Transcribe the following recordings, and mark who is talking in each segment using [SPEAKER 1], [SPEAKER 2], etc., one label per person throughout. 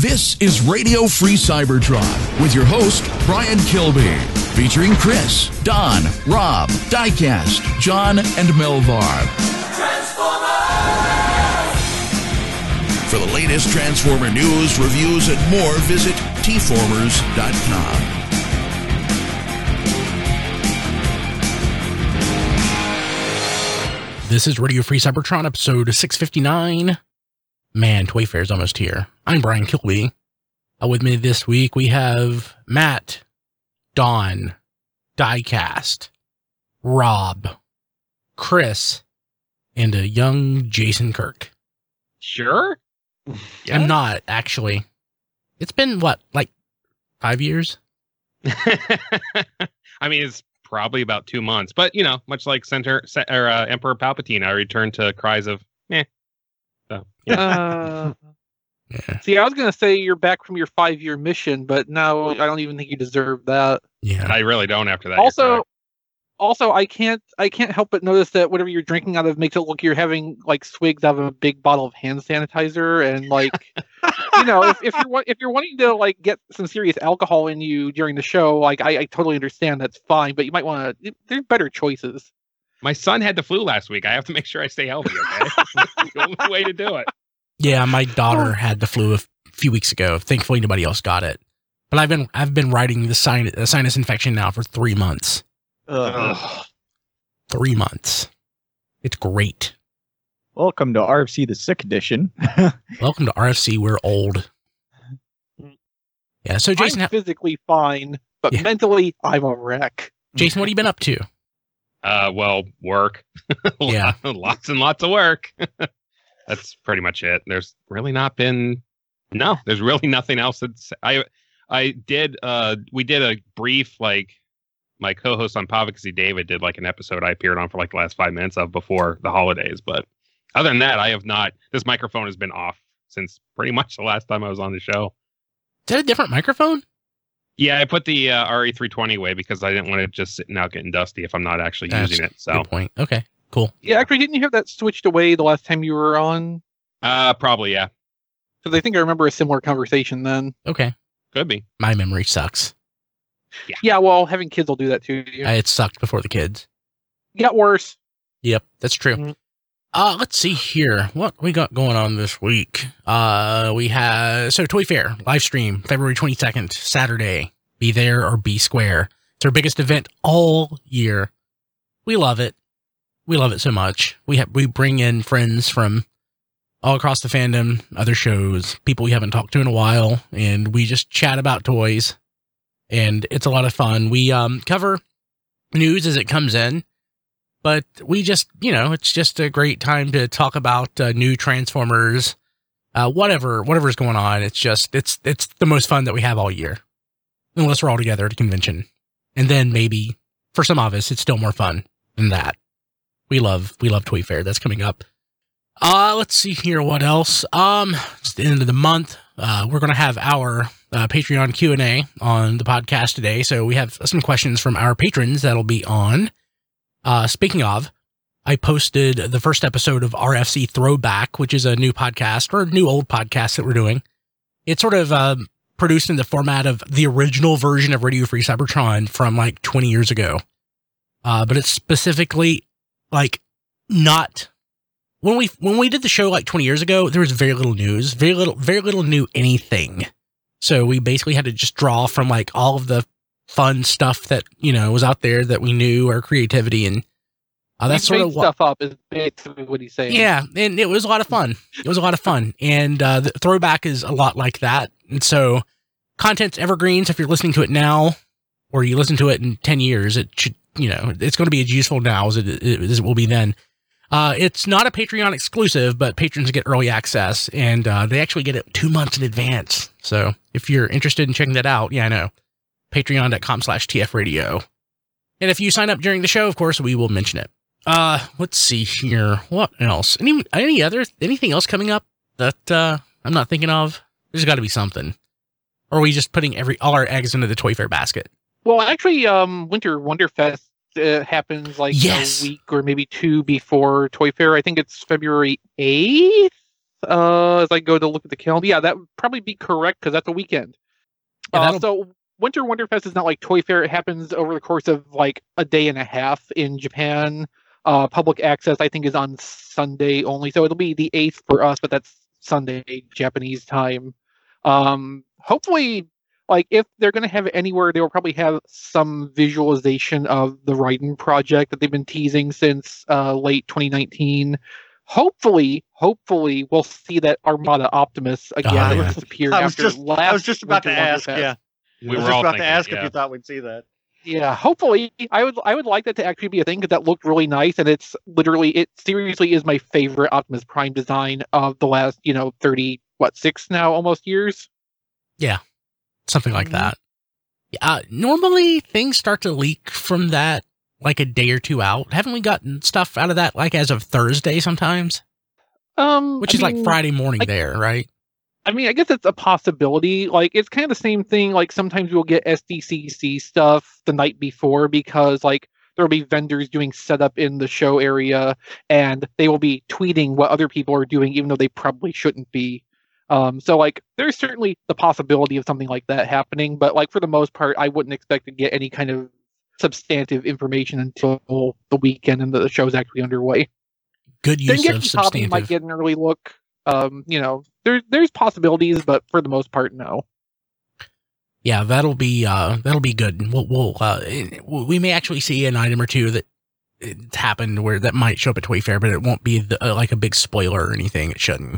[SPEAKER 1] This is Radio Free Cybertron with your host, Brian Kilby, featuring Chris, Don, Rob, Diecast, John, and Melvar. For the latest Transformer news, reviews, and more, visit tformers.com.
[SPEAKER 2] This is Radio Free Cybertron, episode 659. Man, Toy Fair's almost here. I'm Brian Kilby. With me this week, we have Matt, Don, Diecast, Rob, Chris, and a young Jason Kirk.
[SPEAKER 3] Sure?
[SPEAKER 2] Yeah. I'm not, actually. It's been, what, like 5 years?
[SPEAKER 3] I mean, it's probably about 2 months, but you know, much like Emperor Palpatine, I returned to cries of meh. So, yeah.
[SPEAKER 4] Yeah. See, I was gonna say you're back from your 5-year mission, but no, I don't even think you deserve that.
[SPEAKER 2] Yeah,
[SPEAKER 3] I really don't after that.
[SPEAKER 4] Also, I can't help but notice that whatever you're drinking out of makes it look you're having like swigs out of a big bottle of hand sanitizer, and like, you know, if you're wanting to like get some serious alcohol in you during the show, like I totally understand, that's fine, but you might want to. There's better choices.
[SPEAKER 3] My son had the flu last week. I have to make sure I stay healthy. Okay, that's the only way to do it.
[SPEAKER 2] Yeah, my daughter had the flu a few weeks ago. Thankfully, nobody else got it. But I've been riding the sinus infection now for 3 months. 3 months. It's great.
[SPEAKER 5] Welcome to RFC, the sick edition.
[SPEAKER 2] Welcome to RFC, we're old. Yeah, so Jason...
[SPEAKER 4] I'm physically fine, but mentally, I'm a wreck.
[SPEAKER 2] Jason, what have you been up to?
[SPEAKER 3] Well, work.
[SPEAKER 2] Yeah.
[SPEAKER 3] Lots and lots of work. That's pretty much it. There's really not been... No, there's really nothing else. We did a brief, like, my co-host on Povixy, David, did like an episode I appeared on for like the last 5 minutes of before the holidays. But other than that, I have not. This microphone has been off since pretty much the last time I was on the show.
[SPEAKER 2] Is that a different microphone?
[SPEAKER 3] Yeah, I put the RE320 away because I didn't want it just sitting out getting dusty if I'm not actually using it. So
[SPEAKER 2] good point. Okay, cool.
[SPEAKER 4] Yeah, actually, didn't you have that switched away the last time you were on?
[SPEAKER 3] Probably, yeah.
[SPEAKER 4] Because I think I remember a similar conversation then.
[SPEAKER 2] Okay.
[SPEAKER 3] Could be.
[SPEAKER 2] My memory sucks.
[SPEAKER 4] Yeah, well, having kids will do that too.
[SPEAKER 2] It sucked before the kids.
[SPEAKER 4] Got worse.
[SPEAKER 2] Yep, that's true. Mm-hmm. Let's see here. What we got going on this week? We have... So, Toy Fair, live stream, February 22nd, Saturday. Be there or be square. It's our biggest event all year. We love it. We love it so much. We bring in friends from all across the fandom, other shows, people we haven't talked to in a while, and we just chat about toys. And it's a lot of fun. We cover news as it comes in, but we just, you know, it's just a great time to talk about new Transformers, whatever's going on. It's just, it's the most fun that we have all year, unless we're all together at a convention. And then maybe for some of us, it's still more fun than that. We love Toy Fair. That's coming up. Let's see here. What else? It's the end of the month. We're going to have our Patreon Q&A on the podcast today. So we have some questions from our patrons that'll be on. Speaking of, I posted the first episode of RFC Throwback, which is a new podcast or new old podcast that we're doing. It's sort of produced in the format of the original version of Radio Free Cybertron from like 20 years ago. But it's specifically like not... When we did the show like 20 years ago, there was very little news, very little new anything. So we basically had to just draw from like all of the fun stuff that, you know, was out there that we knew, our creativity, and that's sort of
[SPEAKER 4] stuff up is basically what he's saying.
[SPEAKER 2] Yeah, and it was a lot of fun. And the Throwback is a lot like that. And so content's evergreen. So if you're listening to it now, or you listen to it in 10 years, it should, you know, it's going to be as useful now as it will be then. It's not a Patreon exclusive, but patrons get early access, and they actually get it 2 months in advance. So if you're interested in checking that out, yeah, I know. Patreon.com/TFRadio. And if you sign up during the show, of course, we will mention it. Let's see here. What else? Anything else coming up that I'm not thinking of? There's got to be something. Or are we just putting all our eggs into the Toy Fair basket?
[SPEAKER 4] Well, actually, Winter Wonderfest happens like a week or maybe two before Toy Fair. I think it's February 8th. as I go to look at the calendar. Yeah, that would probably be correct because that's a weekend.
[SPEAKER 2] Yeah,
[SPEAKER 4] So Winter Wonderfest is not like Toy Fair. It happens over the course of like a day and a half in Japan. Public access, I think, is on Sunday only. So it'll be the 8th for us, but that's Sunday Japanese time. Hopefully, like if they're going to have it anywhere, they will probably have some visualization of the Raiden project that they've been teasing since late 2019. Hopefully, we'll see that Armada Optimus again
[SPEAKER 2] Oh,
[SPEAKER 4] that
[SPEAKER 2] yeah.
[SPEAKER 4] disappeared
[SPEAKER 6] I was
[SPEAKER 4] after
[SPEAKER 6] just
[SPEAKER 4] last.
[SPEAKER 6] I was just about to
[SPEAKER 4] Winter
[SPEAKER 6] ask.
[SPEAKER 4] Wonderfest.
[SPEAKER 6] Yeah,
[SPEAKER 3] We
[SPEAKER 6] I was
[SPEAKER 3] were
[SPEAKER 6] just
[SPEAKER 3] all
[SPEAKER 6] about
[SPEAKER 3] thinking,
[SPEAKER 6] to ask
[SPEAKER 3] yeah.
[SPEAKER 6] if you thought we'd see that.
[SPEAKER 4] Yeah, hopefully, I would like that to actually be a thing because that looked really nice, and it seriously is my favorite Optimus Prime design of the last 6 now almost years.
[SPEAKER 2] Something like that. Normally things start to leak from that like a day or two out. Haven't we gotten stuff out of that like as of Thursday sometimes? Which is like Friday morning there, right?
[SPEAKER 4] I mean, I guess it's a possibility. Like, it's kind of the same thing. Like, sometimes we'll get SDCC stuff the night before because, like, there will be vendors doing setup in the show area, and they will be tweeting what other people are doing, even though they probably shouldn't be. So, like, there's certainly the possibility of something like that happening, but, like, for the most part, I wouldn't expect to get any kind of substantive information until the weekend and the show's actually underway.
[SPEAKER 2] Good use of
[SPEAKER 4] Hobby
[SPEAKER 2] substantive.
[SPEAKER 4] might get an early look. There's possibilities, but for the most part, no.
[SPEAKER 2] Yeah, that'll be good. We may actually see an item or two that it's happened where that might show up at Toy Fair, but it won't be like a big spoiler or anything. It shouldn't.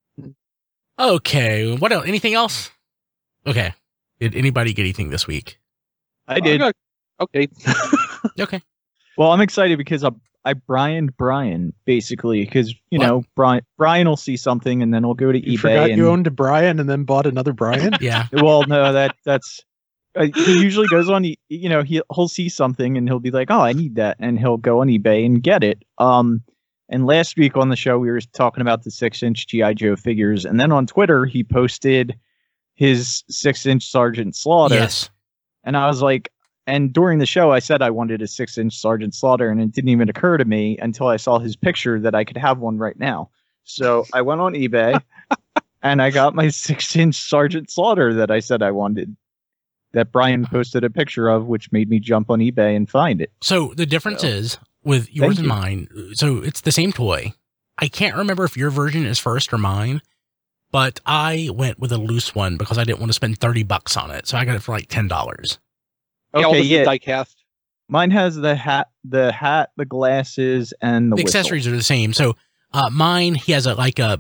[SPEAKER 2] Okay, what else? Anything else? Okay, did anybody get anything this week?
[SPEAKER 5] I did.
[SPEAKER 4] Okay.
[SPEAKER 2] Okay.
[SPEAKER 5] Well, I'm excited because I Brianed Brian basically because Brian will see something and then we'll go to
[SPEAKER 7] You
[SPEAKER 5] eBay.
[SPEAKER 7] forgot
[SPEAKER 5] and,
[SPEAKER 7] you owned a Brian and then bought another Brian?
[SPEAKER 2] Yeah.
[SPEAKER 5] Well, no, that's he usually goes on. He'll see something and he'll be like, "Oh, I need that," and he'll go on eBay and get it. And last week on the show we were talking about the 6-inch GI Joe figures, and then on Twitter he posted his 6-inch Sergeant Slaughter.
[SPEAKER 2] Yes.
[SPEAKER 5] And I was like, and during the show, I said I wanted a 6-inch Sergeant Slaughter, and it didn't even occur to me until I saw his picture that I could have one right now. So I went on eBay, and I got my 6-inch Sergeant Slaughter that I said I wanted, that Brian posted a picture of, which made me jump on eBay and find it.
[SPEAKER 2] So the difference is with yours and mine. So it's the same toy. I can't remember if your version is first or mine, but I went with a loose one because I didn't want to spend $30 on it. So I got it for like $10.
[SPEAKER 5] Okay, yeah.
[SPEAKER 4] Diecast.
[SPEAKER 5] Mine has the hat, the glasses, and the whistle.
[SPEAKER 2] Accessories are the same. So mine, he has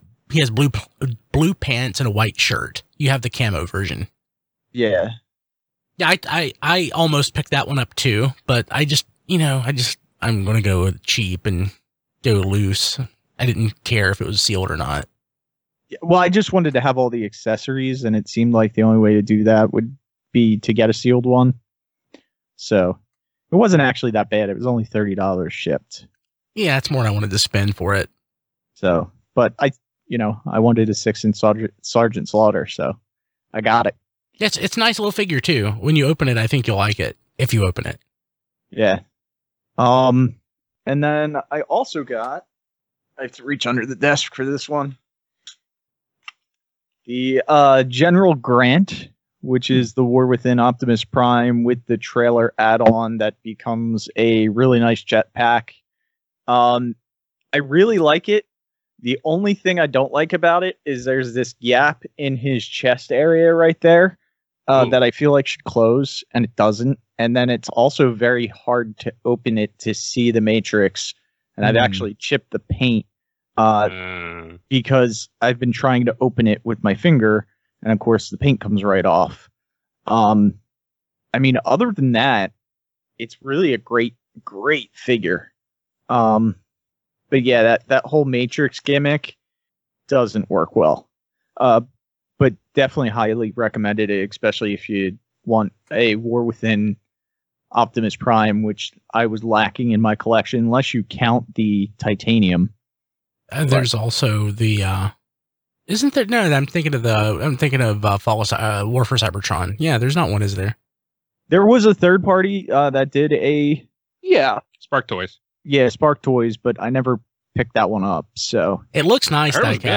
[SPEAKER 2] blue pants and a white shirt. You have the camo version.
[SPEAKER 5] Yeah.
[SPEAKER 2] Yeah, I almost picked that one up too, but I'm going to go cheap and go loose. I didn't care if it was sealed or not.
[SPEAKER 5] Well, I just wanted to have all the accessories, and it seemed like the only way to do that would be to get a sealed one. So it wasn't actually that bad. It was only $30 shipped.
[SPEAKER 2] Yeah, that's more than I wanted to spend for it.
[SPEAKER 5] So, but I wanted a 6-inch Sergeant Slaughter, so I got it.
[SPEAKER 2] It's a nice little figure too. When you open it, I think you'll like it if you open it.
[SPEAKER 5] Yeah. And then I also got, I have to reach under the desk for this one, the General Grant, which is the War Within Optimus Prime with the trailer add-on that becomes a really nice jetpack. I really like it. The only thing I don't like about it is there's this gap in his chest area right there that I feel like should close, and it doesn't. And then it's also very hard to open it to see the Matrix. And I've actually chipped the paint because I've been trying to open it with my finger. And of course, the paint comes right off. I mean, other than that, it's really a great figure. But yeah, that whole Matrix gimmick doesn't work well. But definitely highly recommended it, especially if you want a War Within Optimus Prime, which I was lacking in my collection, unless you count the titanium.
[SPEAKER 2] There's also the. Isn't there? No, I'm thinking of War for Cybertron. Yeah, there's not one, is there?
[SPEAKER 5] There was a third party that did a
[SPEAKER 3] Spark Toys.
[SPEAKER 5] Spark Toys, but I never picked that one up. So
[SPEAKER 2] It looks nice,
[SPEAKER 3] I heard it was
[SPEAKER 2] diecast.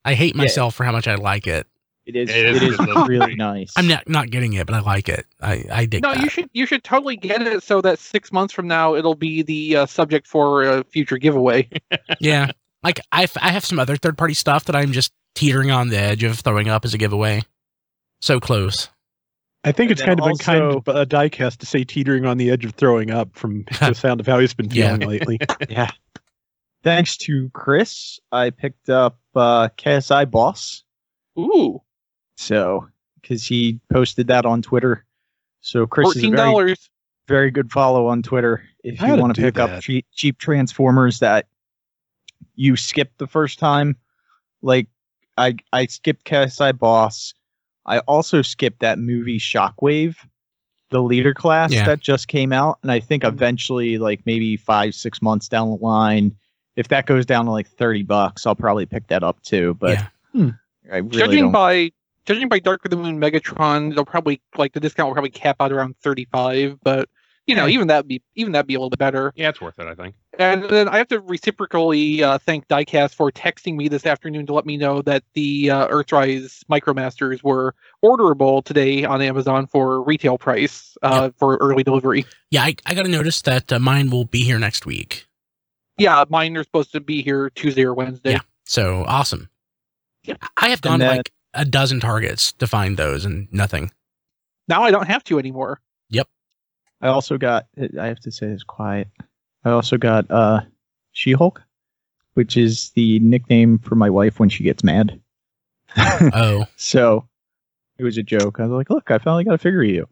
[SPEAKER 2] I hate myself for how much I like it.
[SPEAKER 5] It is
[SPEAKER 3] It is
[SPEAKER 5] really nice.
[SPEAKER 2] I'm not getting it, but I like it. I dig
[SPEAKER 4] No,
[SPEAKER 2] that.
[SPEAKER 4] you should totally get it so that 6 months from now it'll be the subject for a future giveaway.
[SPEAKER 2] Yeah. Like I have some other third-party stuff that I'm just teetering on the edge of throwing up as a giveaway. So close.
[SPEAKER 7] I think
[SPEAKER 5] And
[SPEAKER 7] it's
[SPEAKER 5] then
[SPEAKER 7] kind of been
[SPEAKER 5] also-
[SPEAKER 7] kind of a diecast to say teetering on the edge of throwing up from the sound of how he's been
[SPEAKER 2] Yeah.
[SPEAKER 7] feeling lately.
[SPEAKER 5] Yeah. Thanks to Chris, I picked up KSI Boss.
[SPEAKER 4] Ooh,
[SPEAKER 5] So, because he posted that on Twitter. So Chris is a very,
[SPEAKER 4] $14.
[SPEAKER 5] very good follow on Twitter if
[SPEAKER 7] I
[SPEAKER 5] you
[SPEAKER 7] gotta
[SPEAKER 5] want to
[SPEAKER 7] do
[SPEAKER 5] pick up
[SPEAKER 7] that.
[SPEAKER 5] cheap Transformers that you skipped the first time. Like I skipped KSI Boss. I also skipped that movie Shockwave, the leader class
[SPEAKER 2] Yeah.
[SPEAKER 5] that just came out, and I think eventually, like maybe 5-6 months down the line, if that goes down to like $30, I'll probably pick that up too. But
[SPEAKER 2] Yeah.
[SPEAKER 5] I really
[SPEAKER 4] Judging
[SPEAKER 5] don't.
[SPEAKER 4] judging by Dark of the Moon Megatron, they'll probably the discount will probably cap out around 35. But even that'd be a little bit better.
[SPEAKER 3] Yeah, it's worth it, I think.
[SPEAKER 4] And then I have to reciprocally thank Diecast for texting me this afternoon to let me know that the Earthrise Micromasters were orderable today on Amazon for retail price for early delivery.
[SPEAKER 2] Yeah, I got to notice that mine will be here next week.
[SPEAKER 4] Yeah, mine are supposed to be here Tuesday or Wednesday.
[SPEAKER 2] Yeah. So awesome.
[SPEAKER 4] Yep.
[SPEAKER 2] I have gone to
[SPEAKER 5] then-
[SPEAKER 2] like a dozen Targets to find those and nothing.
[SPEAKER 4] Now I don't have to anymore.
[SPEAKER 5] I also got. I have to say this quiet. I also got She-Hulk, which is the nickname for my wife when she gets mad.
[SPEAKER 2] Oh,
[SPEAKER 5] So it was a joke. I was like, "Look, I finally got a figure of you."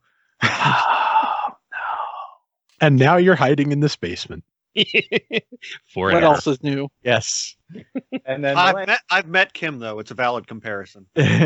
[SPEAKER 7] And now you're hiding in this basement.
[SPEAKER 3] Forever.
[SPEAKER 4] What else is new?
[SPEAKER 5] Yes. And then
[SPEAKER 6] I've met Kim though. It's a valid comparison.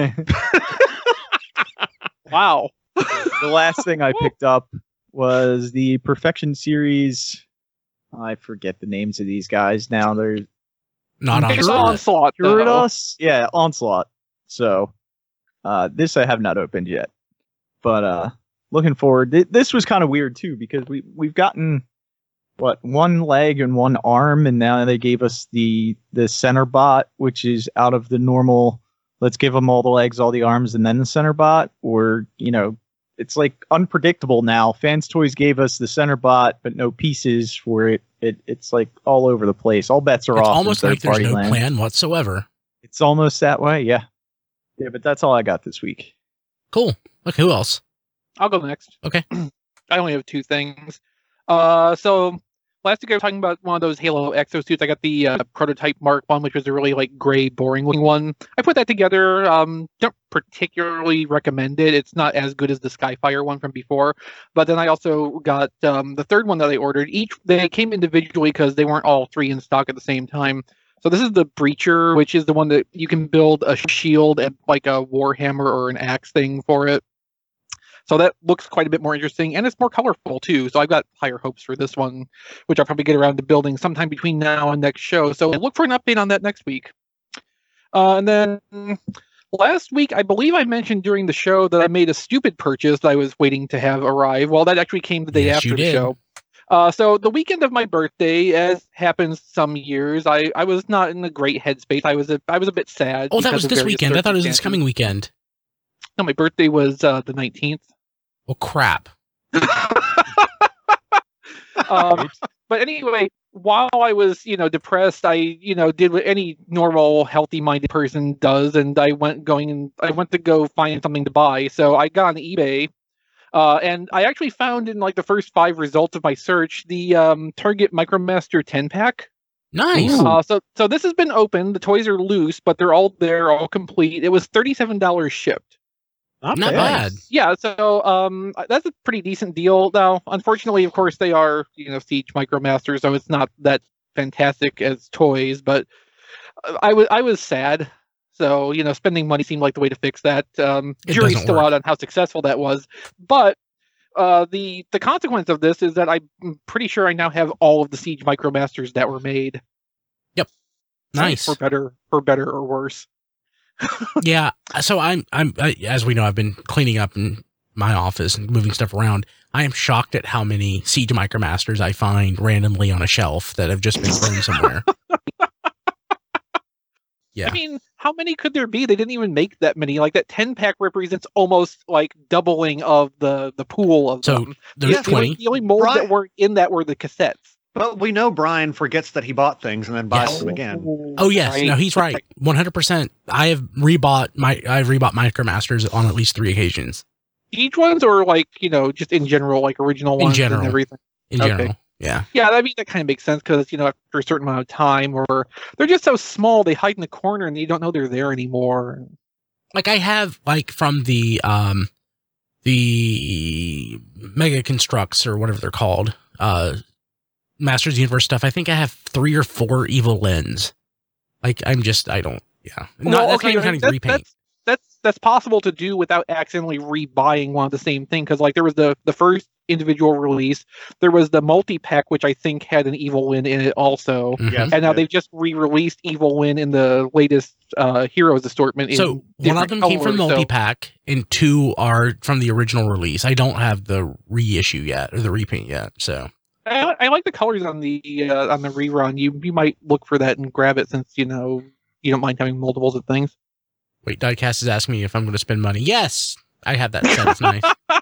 [SPEAKER 4] Wow.
[SPEAKER 5] the last thing I picked up was the Perfection series. I forget the names of these guys now. They're
[SPEAKER 2] not on
[SPEAKER 4] It's
[SPEAKER 2] spot.
[SPEAKER 4] Onslaught. though.
[SPEAKER 5] Gyarados? Yeah, Onslaught. So this I have not opened yet. But looking forward. This was kind of weird too because we've gotten one leg and one arm, and now they gave us the center bot, which is out of the normal. Let's give them all the legs, all the arms, and then the center bot. Or it's like unpredictable now. Fans Toys gave us the center bot, but no pieces for it. It's like all over the place. All bets are
[SPEAKER 2] It's
[SPEAKER 5] off. in
[SPEAKER 2] almost like there's
[SPEAKER 5] third-party
[SPEAKER 2] no
[SPEAKER 5] land.
[SPEAKER 2] plan whatsoever.
[SPEAKER 5] It's almost that way, yeah. Yeah, but that's all I got this week.
[SPEAKER 2] Cool. Look, who else?
[SPEAKER 4] I'll go next.
[SPEAKER 2] Okay.
[SPEAKER 4] I only have two things. So last week I was talking about one of those Halo exosuits. I got the prototype Mark one, which was a really gray, boring looking one. I put that together. Don't particularly recommend it. It's not as good as the Skyfire one from before. But then I also got the third one that I ordered. They came individually because they weren't all three in stock at the same time. So this is the Breacher, which is the one that you can build a shield and like a warhammer or an axe thing for it. So that looks quite a bit more interesting, and it's more colorful too. So I've got higher hopes for this one, which I'll probably get around to building sometime between now and next show. So look for an update on that next week. And then last week, I believe I mentioned during the show that I made a stupid purchase that I was waiting to have arrive. Well, that actually came the day
[SPEAKER 2] Yes,
[SPEAKER 4] after
[SPEAKER 2] you
[SPEAKER 4] the
[SPEAKER 2] did.
[SPEAKER 4] show. So the weekend of my birthday, as happens some years, I was not in a great headspace. I was a bit sad.
[SPEAKER 2] Oh, that
[SPEAKER 4] because
[SPEAKER 2] was
[SPEAKER 4] of
[SPEAKER 2] this
[SPEAKER 4] various
[SPEAKER 2] weekend. I thought it was this
[SPEAKER 4] circumstances.
[SPEAKER 2] coming weekend.
[SPEAKER 4] No, my birthday was the 19th.
[SPEAKER 2] Well, crap.
[SPEAKER 4] But anyway, while I was, depressed, I, did what any normal, healthy-minded person does, and I went to go find something to buy. So I got on eBay, and I actually found in the first 5 results of my search the Target Micromaster 10-pack.
[SPEAKER 2] Nice.
[SPEAKER 4] So this has been opened. The toys are loose, but they're all there, all complete. It was $37 shipped.
[SPEAKER 2] Not bad.
[SPEAKER 4] Yeah, so that's a pretty decent deal. Now, unfortunately, of course, they are Siege Micromasters, so it's not that fantastic as toys. But I was sad, so spending money seemed like the way to fix that. Jury's
[SPEAKER 2] doesn't
[SPEAKER 4] still
[SPEAKER 2] work.
[SPEAKER 4] out on how successful that was, but the consequence of this is that I'm pretty sure I now have all of the Siege Micromasters that were made.
[SPEAKER 2] Yep. Nice.
[SPEAKER 4] For better or worse.
[SPEAKER 2] Yeah. So I'm as we know, I've been cleaning up in my office and moving stuff around. I am shocked at how many Siege Micromasters I find randomly on a shelf that have just been thrown somewhere. Yeah.
[SPEAKER 4] I mean, how many could there be? They didn't even make that many. Like that 10-pack represents almost like doubling of the pool of
[SPEAKER 2] So
[SPEAKER 4] them.
[SPEAKER 2] there's
[SPEAKER 6] Yeah,
[SPEAKER 2] 20.
[SPEAKER 4] The only molds
[SPEAKER 6] Brian-
[SPEAKER 4] that were in that were the cassettes.
[SPEAKER 6] But we know Brian forgets that he bought things and then buys
[SPEAKER 2] Yes.
[SPEAKER 6] them again.
[SPEAKER 2] Oh yes,
[SPEAKER 4] Right.
[SPEAKER 2] no, he's right. 100%. I've rebought MicroMasters on at least 3 occasions
[SPEAKER 4] Each ones, or like just in general, like original
[SPEAKER 2] In
[SPEAKER 4] ones
[SPEAKER 2] general.
[SPEAKER 4] and everything.
[SPEAKER 2] in
[SPEAKER 4] Okay.
[SPEAKER 2] general. Yeah.
[SPEAKER 4] Yeah, I mean that kind of makes sense because after a certain amount of time, or they're just so small, they hide in the corner and you don't know they're there anymore.
[SPEAKER 2] Like I have like from the Mega Constructs or whatever they're called, Masters Universe stuff. I think I have 3 or 4 Evil Lens. Like I don't. Yeah.
[SPEAKER 4] Well,
[SPEAKER 2] That's not even counting the repaint.
[SPEAKER 4] That's possible to do without accidentally rebuying one of the same thing, because like there was the first individual release, there was the multi-pack which I think had an Evil Win in it also,
[SPEAKER 2] Mhm.
[SPEAKER 6] Yes.
[SPEAKER 4] and now they've just re-released Evil Win in the latest Heroes assortment. In
[SPEAKER 2] So one of
[SPEAKER 4] different
[SPEAKER 2] them came from
[SPEAKER 4] colors, so-
[SPEAKER 2] multi-pack and 2 are from the original release. I don't have the reissue yet or the repaint yet. So
[SPEAKER 4] I like the colors on the rerun. You might look for that and grab it since you don't mind having multiples of things.
[SPEAKER 2] wait, Diecast is asking me if I'm going to spend money. Yes, I have that set. It's nice.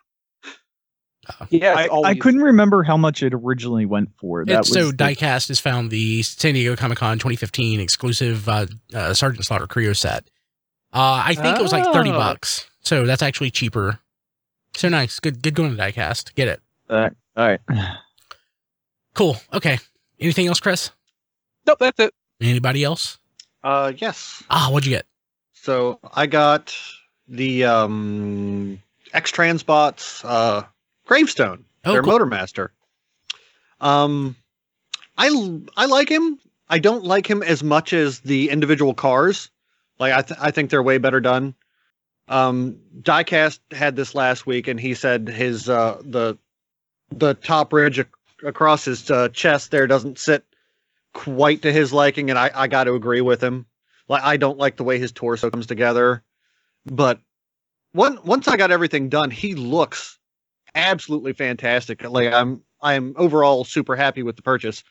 [SPEAKER 4] Yeah,
[SPEAKER 5] I couldn't remember how much it originally went for. That
[SPEAKER 2] So
[SPEAKER 5] was
[SPEAKER 2] Diecast has found the San Diego Comic-Con 2015 exclusive Sergeant Slaughter Creo set. I think it was like $30.
[SPEAKER 4] Oh.
[SPEAKER 2] So that's actually cheaper. So nice. Good going to Diecast. Get it.
[SPEAKER 5] all right.
[SPEAKER 2] Cool. Okay. Anything else, Chris?
[SPEAKER 4] Nope, that's it.
[SPEAKER 2] Anybody else?
[SPEAKER 6] Yes.
[SPEAKER 2] What'd you get?
[SPEAKER 6] So I got the X-Transbots Gravestone.
[SPEAKER 2] Oh,
[SPEAKER 6] Their
[SPEAKER 2] cool.
[SPEAKER 6] Motormaster. I like him. I don't like him as much as the individual cars. Like I think they're way better done. Diecast had this last week, and he said his the top ridge across his chest there doesn't sit quite to his liking, and I got to agree with him. Like I don't like the way his torso comes together, but once I got everything done, he looks absolutely fantastic. Like I'm overall super happy with the purchase.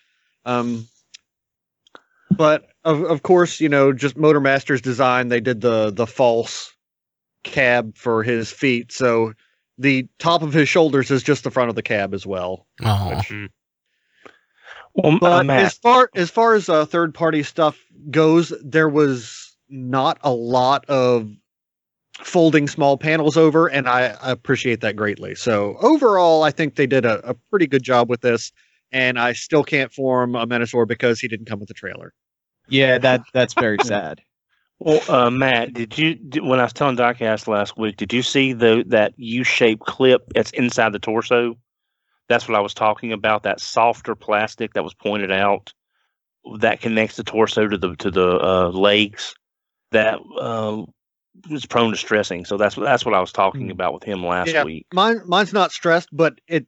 [SPEAKER 6] But of course, just Motormaster's design, they did the false cab for his feet, so the top of his shoulders is just the front of the cab as well.
[SPEAKER 2] Oh,
[SPEAKER 8] Well,
[SPEAKER 6] But
[SPEAKER 8] Matt,
[SPEAKER 6] as far as third party stuff goes, there was not a lot of folding small panels over, and I appreciate that greatly. So overall, I think they did a pretty good job with this, and I still can't form a Menasor because he didn't come with a trailer.
[SPEAKER 5] Yeah, that's very sad.
[SPEAKER 8] well, Matt, when I was telling Diecast last week, did you see that U-shaped clip that's inside the torso? That's what I was talking about. That softer plastic that was pointed out that connects the torso to the legs. That was prone to stressing. So that's what I was talking about with him last
[SPEAKER 6] Yeah.
[SPEAKER 8] week.
[SPEAKER 6] Mine's not stressed, but it's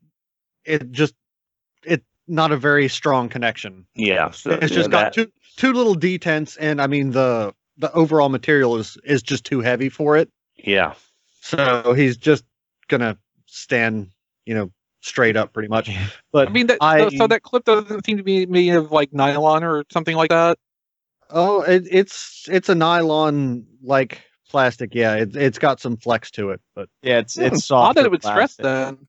[SPEAKER 6] not a very strong connection.
[SPEAKER 8] Yeah, so,
[SPEAKER 6] It's just got two little detents, and I mean the overall material is just too heavy for it.
[SPEAKER 8] Yeah,
[SPEAKER 6] So he's just gonna stand, straight up pretty much. But
[SPEAKER 4] I mean, so that clip doesn't seem to be made of like nylon or something like that.
[SPEAKER 6] it's a nylon like plastic. Yeah, it's got some flex to it, but
[SPEAKER 5] Yeah, it's
[SPEAKER 4] Odd
[SPEAKER 5] soft.
[SPEAKER 4] that it would stress then.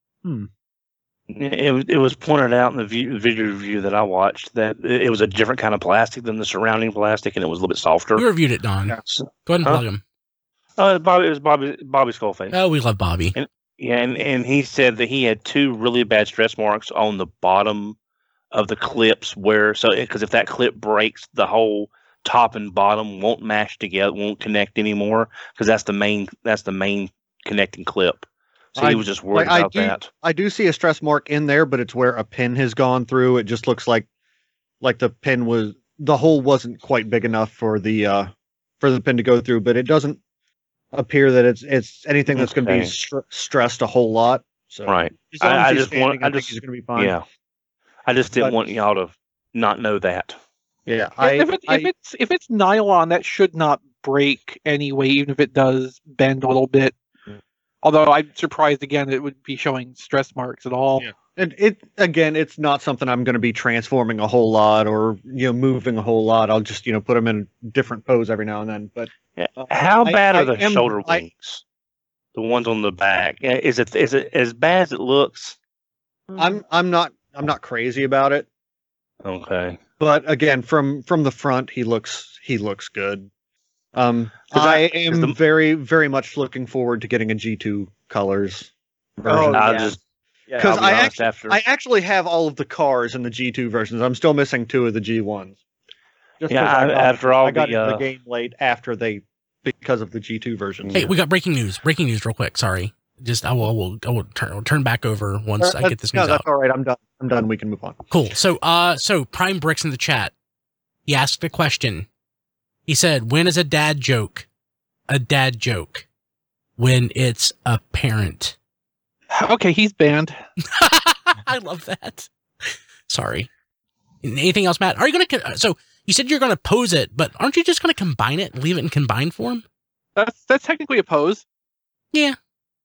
[SPEAKER 8] it was pointed out in the video review that I watched that it was a different kind of plastic than the surrounding plastic, and it was a little bit softer.
[SPEAKER 2] we reviewed it, Don.
[SPEAKER 6] Yeah.
[SPEAKER 8] So-
[SPEAKER 2] Go ahead and
[SPEAKER 8] Huh?
[SPEAKER 2] plug him.
[SPEAKER 8] It was Bobby Skullface.
[SPEAKER 2] Oh, we love Bobby.
[SPEAKER 8] Yeah, and he said that he had 2 really bad stress marks on the bottom of the clips because if that clip breaks, the whole top and bottom won't mash together, won't connect anymore, because that's the main connecting clip. So he was just worried about that.
[SPEAKER 6] I do see a stress mark in there, but it's where a pin has gone through. It just looks like the hole wasn't quite big enough for the pin to go through, but it doesn't appear that it's anything that's going to be
[SPEAKER 8] Okay.
[SPEAKER 6] stressed a whole lot. So
[SPEAKER 8] Right.
[SPEAKER 6] as long as
[SPEAKER 8] I
[SPEAKER 6] he's
[SPEAKER 8] just
[SPEAKER 6] standing,
[SPEAKER 8] want-
[SPEAKER 6] I
[SPEAKER 8] I
[SPEAKER 6] think
[SPEAKER 8] just-
[SPEAKER 6] he's going to be fine.
[SPEAKER 8] Yeah. I just didn't
[SPEAKER 6] But-
[SPEAKER 8] want y'all to not know that.
[SPEAKER 6] Yeah.
[SPEAKER 4] If it's nylon, that should not break anyway, even if it does bend a little bit.
[SPEAKER 6] Mm.
[SPEAKER 4] Although I'm surprised again it would be showing stress marks at all.
[SPEAKER 6] Yeah. And it's not something I'm going to be transforming a whole lot or moving a whole lot. I'll just put them in a different pose every now and then. But
[SPEAKER 8] how bad are the
[SPEAKER 6] am-
[SPEAKER 8] shoulder wings? The ones on the back. Is it as bad as it looks?
[SPEAKER 6] I'm not crazy about it.
[SPEAKER 8] Okay.
[SPEAKER 6] But again, from the front, he looks good. I am very, very much looking forward to getting a G2 colors version. Because I actually have all of the cars in the G2 versions. I'm still missing 2 of the G1s. I got into the game late because of the G2 version.
[SPEAKER 2] Hey, we got breaking news. Breaking news, real quick. Sorry, I will turn back over once I get this news out.
[SPEAKER 6] No, that's all right. I'm done. We can move on.
[SPEAKER 2] Cool. So Prime Bricks in the chat. He asked a question. He said, "When is a dad joke a dad joke? When it's a parent."
[SPEAKER 4] Okay, he's banned.
[SPEAKER 2] I love that. Sorry. Anything else, Matt? Are you gonna? So you said you're gonna pose it, but aren't you just gonna combine it and leave it in combined form?
[SPEAKER 4] That's technically a pose.
[SPEAKER 2] Yeah.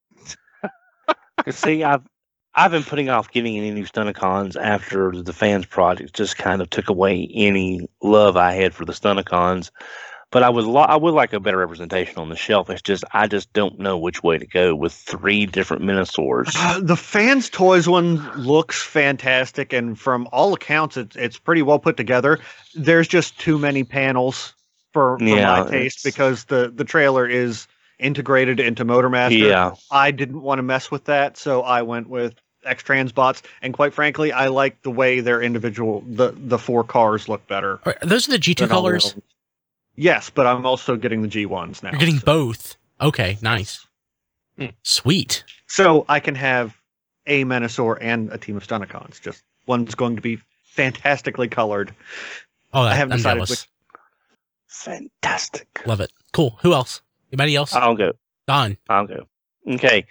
[SPEAKER 8] See, I've been putting off getting any new Stunticons after the fans project just kind of took away any love I had for the Stunticons. But I would like a better representation on the shelf. It's just I just don't know which way to go with 3 different Minosaurs.
[SPEAKER 6] The fans toys one looks fantastic, and from all accounts, it's pretty well put together. There's just too many panels for my taste because the trailer is integrated into Motormaster.
[SPEAKER 8] Yeah,
[SPEAKER 6] I didn't want to mess with that, so I went with X-Transbots, and quite frankly, I like the way their individual the 4 cars look better.
[SPEAKER 2] Those are the G2 colors.
[SPEAKER 6] Yes, but I'm also getting the G1s now.
[SPEAKER 2] You're getting both. Okay, nice. Sweet.
[SPEAKER 6] So I can have a Menasor and a team of Stunticons. Just one's going to be fantastically colored.
[SPEAKER 2] Oh,
[SPEAKER 6] I haven't decided
[SPEAKER 2] jealous.
[SPEAKER 8] Fantastic.
[SPEAKER 2] Love it. Cool. Who else? Anybody else?
[SPEAKER 8] I'll go.
[SPEAKER 2] Don.
[SPEAKER 8] I'll go. Okay.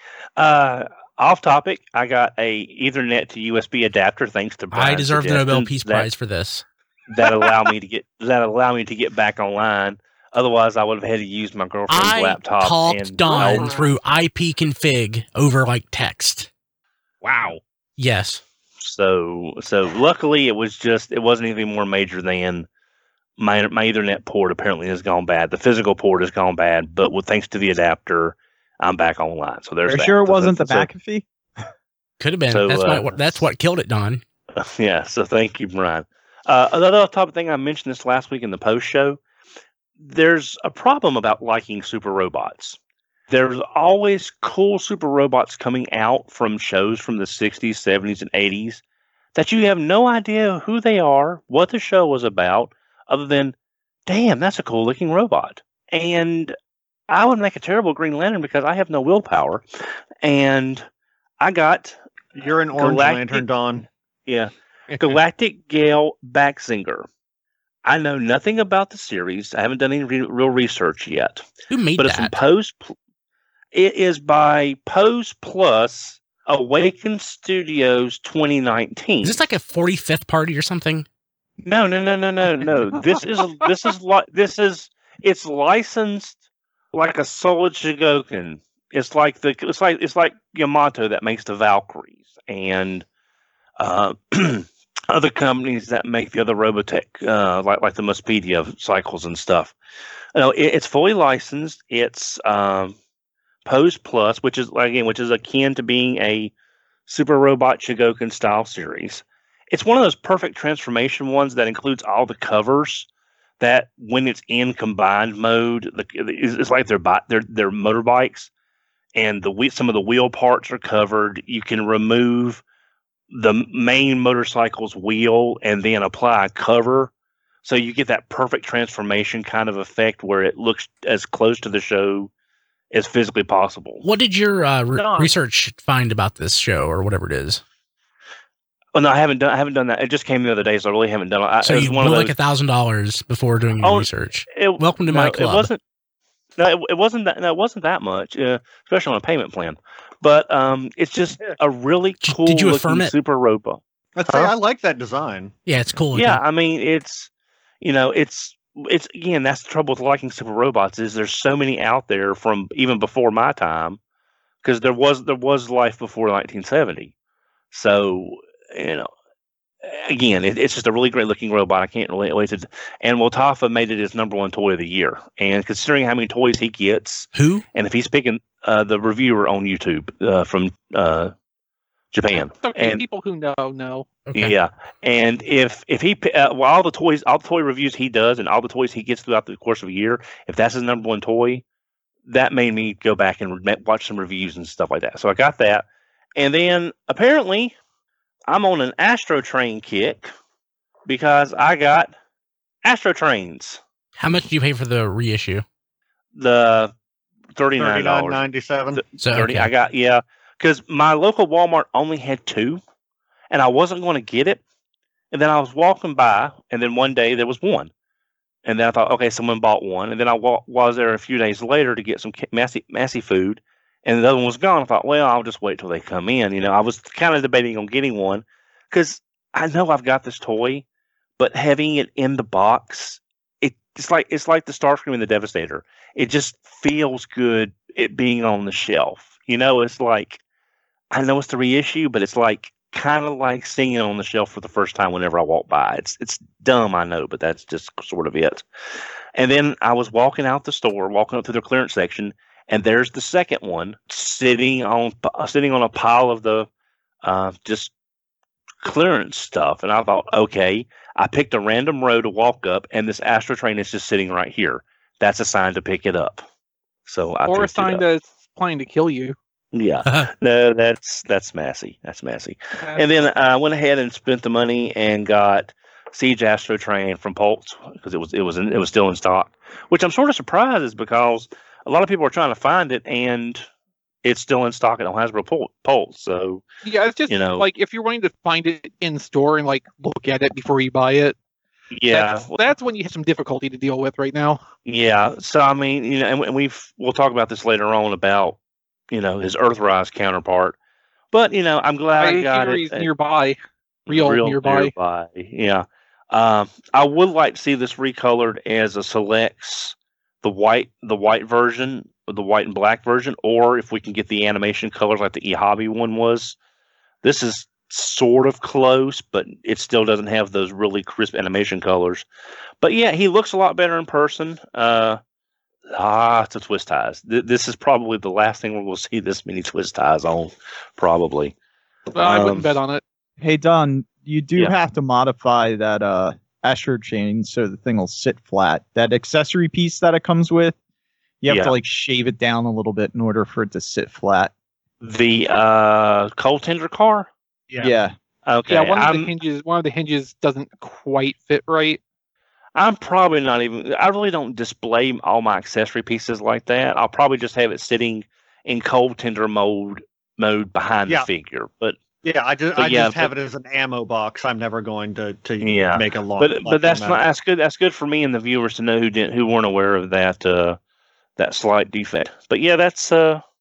[SPEAKER 8] Off topic. I got a Ethernet to USB adapter. Thanks to Brian's
[SPEAKER 2] I deserve the Nobel Peace
[SPEAKER 8] suggestion
[SPEAKER 2] Prize for this.
[SPEAKER 8] that allow me to get back online. Otherwise, I would have had to use my girlfriend's laptop.
[SPEAKER 2] I talked Don through IP config over like text.
[SPEAKER 3] Wow.
[SPEAKER 2] Yes.
[SPEAKER 8] So luckily it wasn't anything more major than my Ethernet port apparently has gone bad. The physical port has gone bad, but thanks to the adapter, I'm back online. So there's.
[SPEAKER 5] Are you sure it wasn't the McAfee?
[SPEAKER 2] Could have been.
[SPEAKER 8] So,
[SPEAKER 2] that's what killed it, Don.
[SPEAKER 8] Yeah. So thank you, Brian. Another topic thing I mentioned this last week in the post show. There's a problem about liking super robots. There's always cool super robots coming out from shows from the 60s, 70s, and 80s that you have no idea who they are, what the show was about, other than, damn, that's a cool looking robot. And I would make a terrible Green Lantern because I have no willpower. And I got...
[SPEAKER 6] You're an Orange Lantern, Don.
[SPEAKER 8] Yeah. Galactic Gale Baxinger. I know nothing about the series. I haven't done any real research yet.
[SPEAKER 2] Who made
[SPEAKER 8] but
[SPEAKER 2] that?
[SPEAKER 8] It's from Pose. It is by Pose Plus Awaken Studios 2019.
[SPEAKER 2] Is this like a 45th party or something?
[SPEAKER 8] No. It's licensed like a Solid Shigoken. It's like Yamato that makes the Valkyries and other companies that make the other Robotech, like the Muspedia cycles and stuff. It's fully licensed. It's Pose Plus, which is akin to being a Super Robot Shigoken style series. It's one of those perfect transformation ones that includes all the covers. That when it's in combined mode, it's like they're motorbikes, and some of the wheel parts are covered. You can remove the main motorcycle's wheel and then apply a cover, so you get that perfect transformation kind of effect where it looks as close to the show as physically possible.
[SPEAKER 2] What did your research find about this show or whatever it is?
[SPEAKER 8] Oh no, I haven't done that. It just came the other day, so I really haven't done it.
[SPEAKER 2] So you blew like $1,000 before doing your research. Welcome to my club.
[SPEAKER 8] It wasn't that much, especially on a payment plan. But it's just a really cool.
[SPEAKER 2] Did you affirm it?
[SPEAKER 8] Super robot.
[SPEAKER 6] I like that design.
[SPEAKER 2] Yeah, it's cool.
[SPEAKER 8] Yeah, I mean it's again, that's the trouble with liking super robots is there's so many out there from even before my time, because there was life before 1970. So, you know, again, it's just a really great looking robot. I can't really wait to. And Wotafa made it his #1 toy of the year. And considering how many toys he gets,
[SPEAKER 2] Who?
[SPEAKER 8] and if he's picking the reviewer on YouTube from Japan,
[SPEAKER 4] Okay,
[SPEAKER 8] and
[SPEAKER 4] people who know.
[SPEAKER 2] Okay.
[SPEAKER 8] yeah, and if he all the toy reviews he does, and all the toys he gets throughout the course of a year, if that's his #1 toy, that made me go back and watch some reviews and stuff like that. So I got that, and then apparently I'm on an Astro Train kick because I got Astro Trains.
[SPEAKER 2] How much do you pay for the reissue?
[SPEAKER 8] The $39.
[SPEAKER 6] $39.97.
[SPEAKER 2] So
[SPEAKER 8] 30.
[SPEAKER 2] okay.
[SPEAKER 8] I got because my local Walmart only had 2, and I wasn't going to get it. And then I was walking by, and then one day there was 1, and then I thought, okay, someone bought 1, and then I was there a few days later to get some Massey food, and the other one was gone. I thought, well, I'll just wait till they come in. You know, I was kind of debating on getting one because I know I've got this toy, but having it in the box, it's like the Starscream and the Devastator. It just feels good it being on the shelf. You know, it's like, I know it's the reissue, but it's like kind of like seeing it on the shelf for the first time whenever I walk by. It's dumb, I know, but that's just sort of it. And then I was walking out the store, walking up to the clearance section, and there's the second one sitting on a pile of the just clearance stuff. And I thought, okay, I picked a random row to walk up, and this Astro Train is just sitting right here. That's a sign to pick it up. So I
[SPEAKER 4] Or a
[SPEAKER 8] picked it
[SPEAKER 4] sign
[SPEAKER 8] up.
[SPEAKER 4] that it's planning to kill you.
[SPEAKER 8] Yeah, no, that's Massey. That's Massey. And then I went ahead and spent the money and got Siege Astro Train from Pulse because it was still in stock, which I'm sort of surprised is because a lot of people are trying to find it and it's still in stock at Hasbro Pulse. So
[SPEAKER 4] Yeah, it's just like if you're wanting to find it in store and like look at it before you buy it.
[SPEAKER 8] yeah,
[SPEAKER 4] That's when you have some difficulty to deal with right now.
[SPEAKER 8] yeah. So I mean, and we'll talk about this later on about his Earthrise counterpart. But I'm glad I got it.
[SPEAKER 4] He's nearby, real nearby.
[SPEAKER 8] Yeah. I would like to see this recolored as a selects the white version, the white and black version, or if we can get the animation colors like the eHobby one was. This is sort of close, but it still doesn't have those really crisp animation colors. But yeah, he looks a lot better in person. It's a twist ties. This is probably the last thing we'll see this many twist ties on, probably.
[SPEAKER 4] I wouldn't bet on it.
[SPEAKER 5] Hey, Don, you do
[SPEAKER 8] Yeah.
[SPEAKER 5] have to modify that Astro Chain so the thing will sit flat. That accessory piece that it comes with, you have to like shave it down a little bit in order for it to sit flat.
[SPEAKER 8] The Coal Tender car?
[SPEAKER 5] Yeah.
[SPEAKER 8] Okay.
[SPEAKER 4] Yeah, one of the hinges doesn't quite fit right.
[SPEAKER 8] I'm probably not even. I really don't display all my accessory pieces like that. I'll probably just have it sitting in Cold Tender mode behind the figure. But
[SPEAKER 6] yeah, I just have it as an ammo box. I'm never going to make a long.
[SPEAKER 8] But that's not that's good. That's good for me and the viewers to know who weren't aware of that that slight defect. But yeah, that's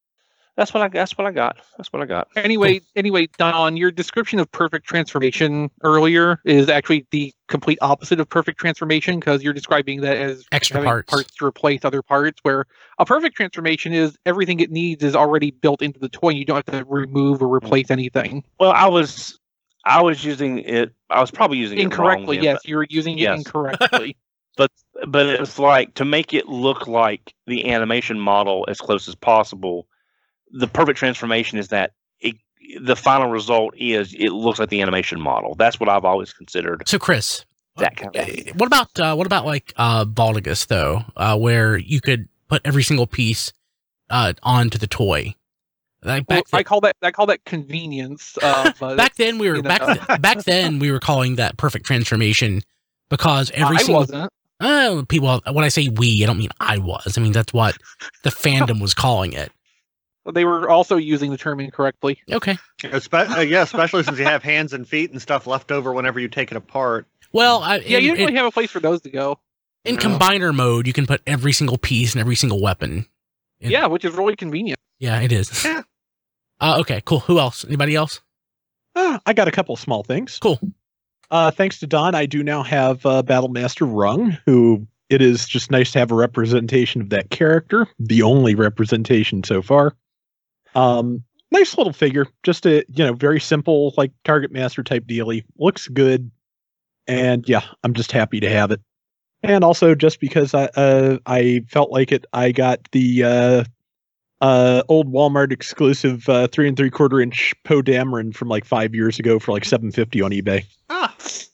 [SPEAKER 8] what I got. That's what I got.
[SPEAKER 4] Anyway, Don, your description of perfect transformation earlier is actually the complete opposite of perfect transformation because you're describing that as
[SPEAKER 2] Extra
[SPEAKER 4] having
[SPEAKER 2] parts
[SPEAKER 4] to replace other parts. Where a perfect transformation is everything it needs is already built into the toy. You don't have to remove or replace anything.
[SPEAKER 8] Well, I was using it. I was probably using
[SPEAKER 4] incorrectly.
[SPEAKER 8] it wrong,
[SPEAKER 4] Yes, you were using it incorrectly.
[SPEAKER 8] But it's like to make it look like the animation model as close as possible. The perfect transformation is that the final result is it looks like the animation model. That's what I've always considered.
[SPEAKER 2] So, Chris,
[SPEAKER 8] that kind of
[SPEAKER 2] what about like Baldigus though, where you could put every single piece onto the toy? Like
[SPEAKER 4] I call that convenience. But
[SPEAKER 2] back then we were back then we were calling that perfect transformation because every single.
[SPEAKER 4] Wasn't.
[SPEAKER 2] People. When I say we, I don't mean I was. I mean that's what the fandom was calling it.
[SPEAKER 4] They were also using the term incorrectly.
[SPEAKER 2] Okay.
[SPEAKER 6] Especially since you have hands and feet and stuff left over whenever you take it apart.
[SPEAKER 2] Well,
[SPEAKER 4] you don't really have a place for those to go.
[SPEAKER 2] In combiner mode, you can put every single piece and every single weapon.
[SPEAKER 4] Yeah, which is really convenient.
[SPEAKER 2] Yeah, it is.
[SPEAKER 6] Yeah.
[SPEAKER 2] Okay, cool. Who else? Anybody else?
[SPEAKER 7] I got a couple small things.
[SPEAKER 2] Cool.
[SPEAKER 7] Thanks to Don, I do now have Battlemaster Rung, who it is just nice to have a representation of that character. The only representation so far. nice little figure. Just a very simple like Target Master type dealie. Looks good, and yeah, I'm just happy to have it. And also just because I felt like it, I got the old Walmart exclusive 3 3/4 inch Poe Dameron from like 5 years ago for like $7.50 on eBay.
[SPEAKER 6] Ah,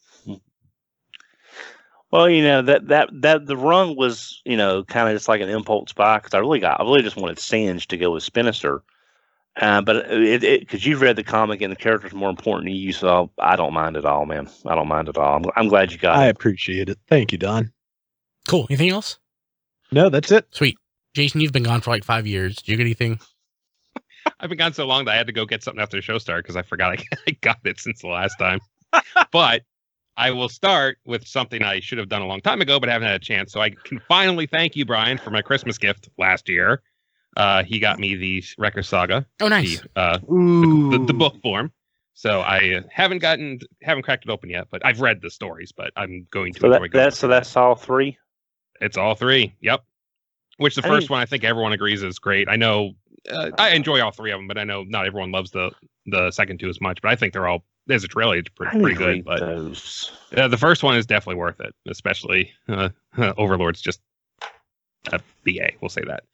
[SPEAKER 8] Well, that the run was, kind of just like an impulse buy because I really just wanted Singe to go with Spinister. But because you've read the comic and the character's more important to you, so I don't mind at all, man. I don't mind at all. I'm glad you got
[SPEAKER 7] I
[SPEAKER 8] it.
[SPEAKER 7] appreciate it. Thank you, Don.
[SPEAKER 2] Cool. Anything else?
[SPEAKER 7] No, that's it.
[SPEAKER 2] Sweet. Jason, you've been gone for like 5 years. Do you get anything?
[SPEAKER 3] I've been gone so long that I had to go get something after the show started because I forgot I got it since the last time. But I will start with something I should have done a long time ago, but haven't had a chance. So I can finally thank you, Brian, for my Christmas gift last year. He got me the Wrecker Saga.
[SPEAKER 2] Oh, nice.
[SPEAKER 3] The book form. So I haven't cracked it open yet, but I've read the stories, but I'm going to enjoy going.
[SPEAKER 8] So that's all three?
[SPEAKER 3] It's all three. Yep. Which the first one I think everyone agrees is great. I know I enjoy all three of them, but I know not everyone loves the second two as much. But I think they're all, as a trilogy, it's pretty good. But the first one is definitely worth it, especially Overlord's just a BA. We'll say that.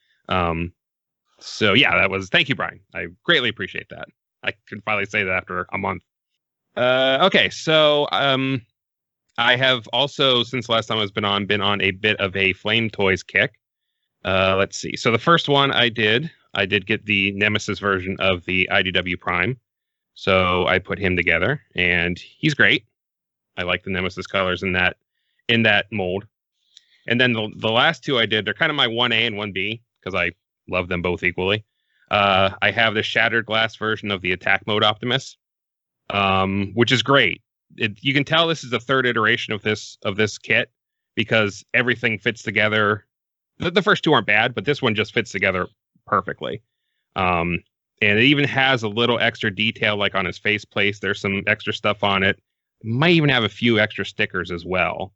[SPEAKER 3] So yeah, thank you, Brian. I greatly appreciate that. I can finally say that after a month. Okay, so I have also, since last time I've been on a bit of a Flame Toys kick. Let's see. So the first one I did get the Nemesis version of the IDW Prime. So I put him together, and he's great. I like the Nemesis colors in that mold. And then the last two I did, they're kind of my 1A and 1B because I love them both equally. I have the Shattered Glass version of the Attack Mode Optimus, which is great. You can tell this is the third iteration of this kit because everything fits together. The first two aren't bad, but this one just fits together perfectly. And it even has a little extra detail, like on his faceplate. There's some extra stuff on it. Might even have a few extra stickers as well.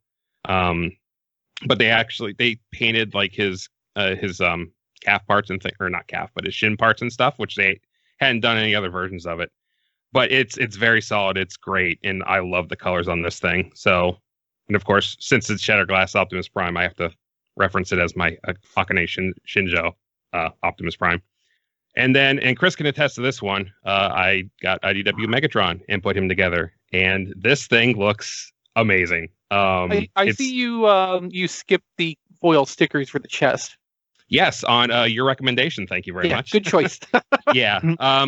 [SPEAKER 3] But they painted like his calf parts and or not calf, but his shin parts and stuff, which they hadn't done any other versions of it. But it's very solid. It's great, and I love the colors on this thing. So, and of course, since it's Shattered Glass Optimus Prime, I have to reference it as my Akane Shinjo Optimus Prime. And Chris can attest to this one. I got IDW Megatron and put him together, and this thing looks amazing.
[SPEAKER 4] I see you skipped the foil stickers for the chest.
[SPEAKER 3] Yes, on your recommendation. Thank you very much.
[SPEAKER 4] Good choice.
[SPEAKER 3] Yeah.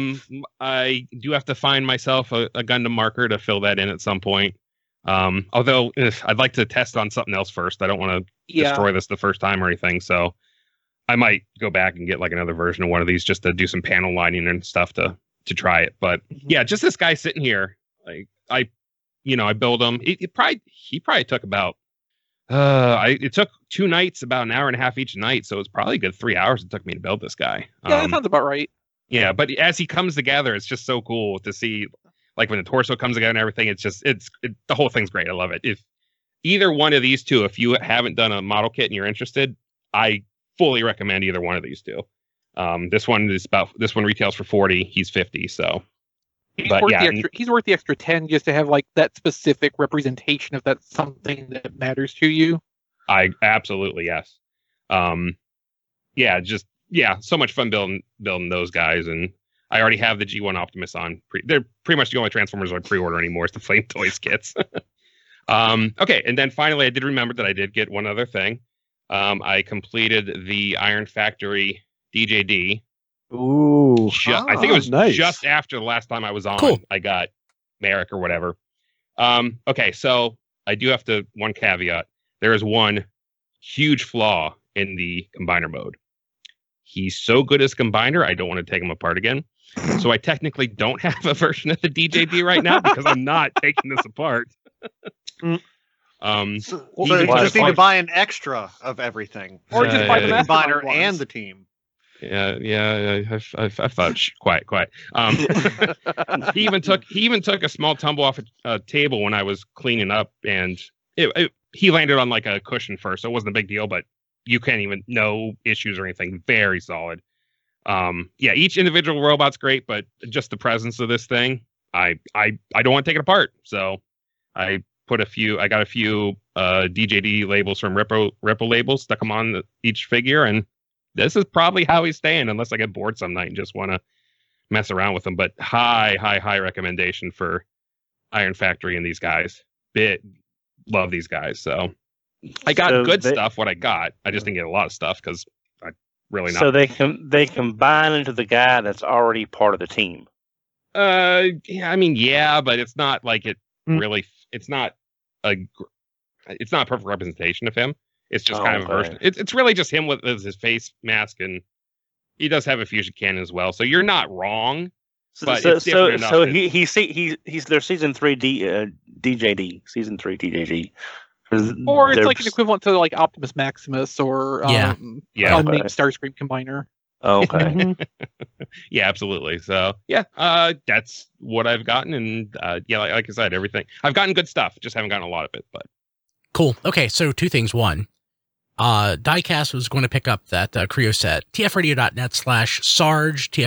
[SPEAKER 3] I do have to find myself a Gundam marker to fill that in at some point. Although I'd like to test on something else first. I don't want to destroy this the first time or anything. So I might go back and get like another version of one of these just to do some panel lining and stuff to try it. But yeah, just this guy sitting here, like I build him. He probably took about it took 2 nights, about an hour and a half each night. So it's probably a good 3 hours it took me to build this guy.
[SPEAKER 4] Yeah, that sounds about right.
[SPEAKER 3] Yeah, but as he comes together, it's just so cool to see, like when the torso comes together and everything. It's just the whole thing's great. I love it. If either one of these two, if you haven't done a model kit and you're interested, I fully recommend either one of these two. This one retails for $40. He's $50. So,
[SPEAKER 4] he's worth the extra $10 just to have like that specific representation if that's something that matters to you.
[SPEAKER 3] I absolutely yes. So much fun building those guys, and I already have the G1 Optimus on. They're pretty much the only Transformers I pre-order anymore is the Flame Toys kits. Okay, and then finally, I did remember that I did get one other thing. I completed the Iron Factory DJD.
[SPEAKER 7] Ooh,
[SPEAKER 3] I think it was
[SPEAKER 7] nice.
[SPEAKER 3] Just after the last time I was on.
[SPEAKER 2] Cool.
[SPEAKER 3] I got Merrick or whatever. Okay, so I do have to one caveat. There is one huge flaw in the combiner mode. He's so good as combiner, I don't want to take him apart again. So I technically don't have a version of the DJD right now because I'm not taking this apart.
[SPEAKER 6] So you just need to buy an extra of everything,
[SPEAKER 4] or just buy the
[SPEAKER 6] combiner and the team.
[SPEAKER 3] Yeah. I've thought quiet. He even took a small tumble off a table when I was cleaning up, and he landed on like a cushion first, so it wasn't a big deal. But you can't even no issues or anything. Very solid. Yeah, each individual robot's great, but just the presence of this thing, I don't want to take it apart. So I got a few DJD labels from Ripple labels, stuck them on each figure, and this is probably how he's staying, unless I get bored some night and just want to mess around with them. But high recommendation for Iron Factory and these guys. Love these guys. So I got stuff. What I got, I just didn't get a lot of stuff because I really not.
[SPEAKER 8] So they combine into the guy that's already part of the team.
[SPEAKER 3] Yeah, I mean, yeah, but it's not like it really. It's not a perfect representation of him. It's just kind of a version. It's really just him with his face mask, and he does have a fusion cannon as well. So you're not wrong. But it's different enough.
[SPEAKER 8] So he's their season 3 DJD, season 3 DJD.
[SPEAKER 4] Or it's like an equivalent to like Optimus Maximus or unnamed Starscream Combiner.
[SPEAKER 8] Oh, okay.
[SPEAKER 3] Yeah, absolutely. So yeah, that's what I've gotten, and yeah, like I said, everything I've gotten good stuff. Just haven't gotten a lot of it, but
[SPEAKER 2] cool. Okay, so two things. One, Diecast was going to pick up that Creo set. tfradio.net/Sarge,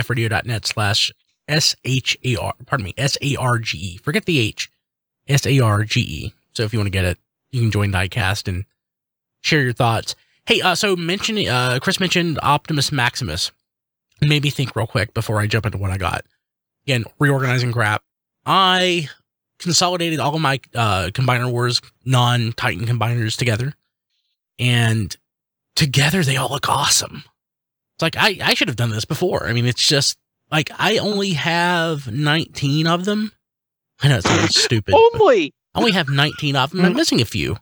[SPEAKER 2] tfradio.net/SARGE. Forget the H. SARGE. So if you want to get it, you can join Diecast and share your thoughts. Hey, so Chris mentioned Optimus Maximus. Made me think real quick before I jump into what I got. Again, reorganizing crap. I consolidated all of my Combiner Wars non-Titan combiners together. And together they all look awesome. It's like, I should have done this before. I mean, it's just, like, I only have 19 of them. I know it sounds stupid.
[SPEAKER 4] Only!
[SPEAKER 2] I only have 19 of them. I'm missing a few.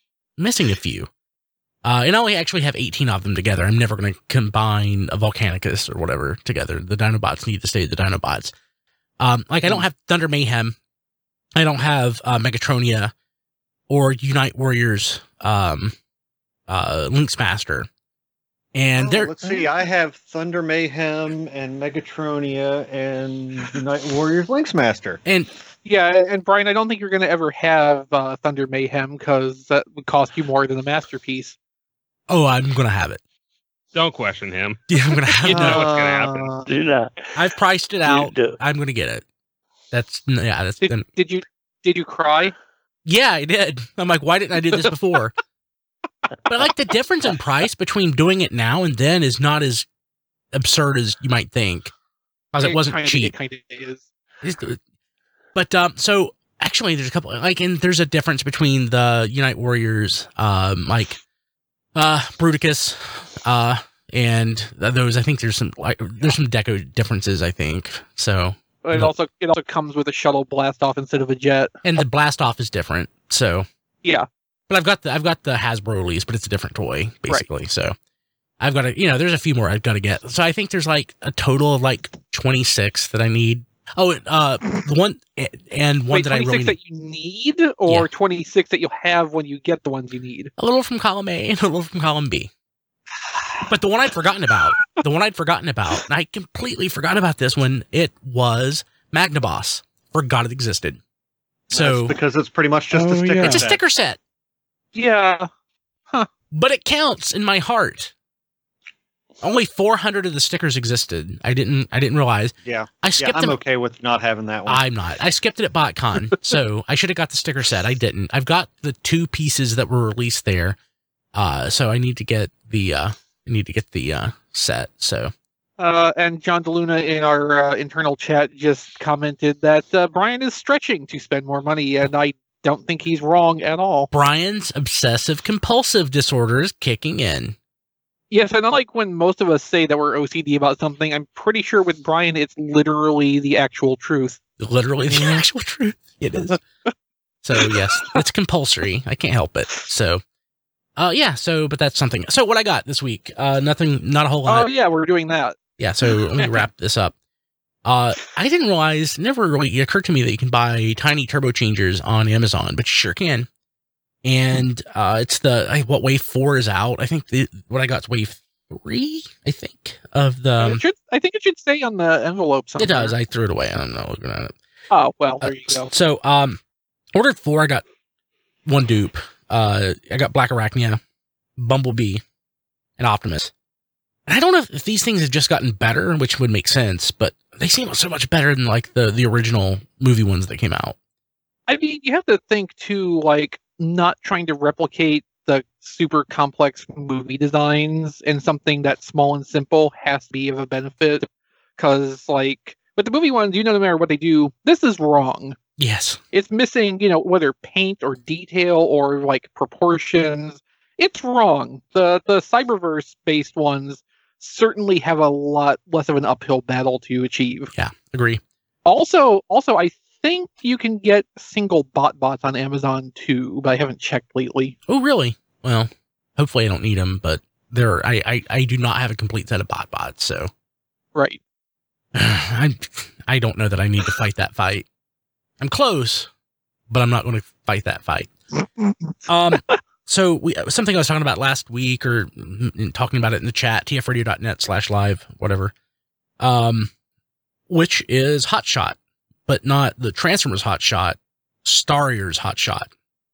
[SPEAKER 2] And I only actually have 18 of them together. I'm never going to combine a Volcanicus or whatever together. The Dinobots need to stay the Dinobots. Like, I don't have Thunder Mayhem. I don't have Megatronia or Unite Warriors Lynx Master. And
[SPEAKER 6] let's see, I have Thunder Mayhem and Megatronia and Unite Warriors Lynx Master.
[SPEAKER 2] And
[SPEAKER 4] yeah, and Brian, I don't think you're going to ever have Thunder Mayhem because that would cost you more than the Masterpiece.
[SPEAKER 2] Oh, I'm going to have it.
[SPEAKER 3] Don't question him.
[SPEAKER 2] Yeah, I'm going to have it.
[SPEAKER 3] You know what's going to happen.
[SPEAKER 8] Do not.
[SPEAKER 2] I've priced it out. I'm going to get it.
[SPEAKER 4] Did you cry?
[SPEAKER 2] Yeah, I did. I'm like, why didn't I do this before? But like the difference in price between doing it now and then is not as absurd as you might think, because it wasn't cheap.
[SPEAKER 4] It kind of is.
[SPEAKER 2] But so actually, there's a couple and there's a difference between the Unite Warriors, Bruticus, and those. I think there's some deco differences. I think so.
[SPEAKER 4] But it also comes with a shuttle blast off instead of a jet,
[SPEAKER 2] and the blast off is different. So
[SPEAKER 4] yeah.
[SPEAKER 2] But I've got the Hasbro release, but it's a different toy basically. Right. So I've got to, there's a few more I've got to get. So I think there's like a total of like 26 that I need. Oh, one that I really
[SPEAKER 4] 26 that you need, or 26 that you'll have when you get the ones you need.
[SPEAKER 2] A little from column A and a little from column B. But the one I'd forgotten about, and I completely forgot about this when it was Magnaboss. Forgot it existed. So
[SPEAKER 6] that's because it's pretty much just a sticker.
[SPEAKER 2] It's a sticker set.
[SPEAKER 4] Yeah. Huh.
[SPEAKER 2] But it counts in my heart. Only 400 of the stickers existed. I didn't realize.
[SPEAKER 6] Yeah.
[SPEAKER 2] I'm
[SPEAKER 6] okay with not having that one.
[SPEAKER 2] I'm not. I skipped it at BotCon, so I should have got the sticker set. I didn't. I've got the 2 pieces that were released there. So I need to get the set. So
[SPEAKER 4] and John DeLuna in our internal chat just commented that Brian is stretching to spend more money, and I don't think he's wrong at all.
[SPEAKER 2] Brian's obsessive compulsive disorder is kicking in.
[SPEAKER 4] Yes, and unlike when most of us say that we're OCD about something, I'm pretty sure with Brian it's literally the actual truth.
[SPEAKER 2] Literally the actual truth. It is. So yes, it's compulsory. I can't help it. So but that's something. So what I got this week, nothing, not a whole lot.
[SPEAKER 4] Oh yeah, we're doing that.
[SPEAKER 2] Yeah, so let me wrap this up. I didn't realize, never really occurred to me that you can buy tiny turbo changers on Amazon, but you sure can. And it's wave 4 is out. I think what I got is wave 3, I think, of the...
[SPEAKER 4] I think it should say on the envelope somewhere.
[SPEAKER 2] It does. I threw it away. I don't know looking at it.
[SPEAKER 4] Oh, well, there you go.
[SPEAKER 2] So, ordered 4, I got 1 dupe. I got Black Arachnia, Bumblebee, and Optimus. I don't know if these things have just gotten better, which would make sense, but they seem so much better than like the original movie ones that came out.
[SPEAKER 4] I mean, you have to think too, like not trying to replicate the super complex movie designs and something that's small and simple has to be of a benefit. Because like with the movie ones, no matter what they do, this is wrong.
[SPEAKER 2] Yes.
[SPEAKER 4] It's missing, whether paint or detail or like proportions. It's wrong. The Cyberverse based ones certainly have a lot less of an uphill battle to achieve.
[SPEAKER 2] Yeah, agree.
[SPEAKER 4] Also, I think you can get single bots on Amazon too, but I haven't checked lately.
[SPEAKER 2] Oh, really? Well, hopefully I don't need them, but I do not have a complete set of bots, so.
[SPEAKER 4] Right.
[SPEAKER 2] I don't know that I need to fight that fight. I'm close, but I'm not going to fight that fight. So something I was talking about last week or talking about it in the chat, tfradio.net/live, whatever, which is Hot Shot, but not the Transformers Hot Shot, Starrior's Hot Shot.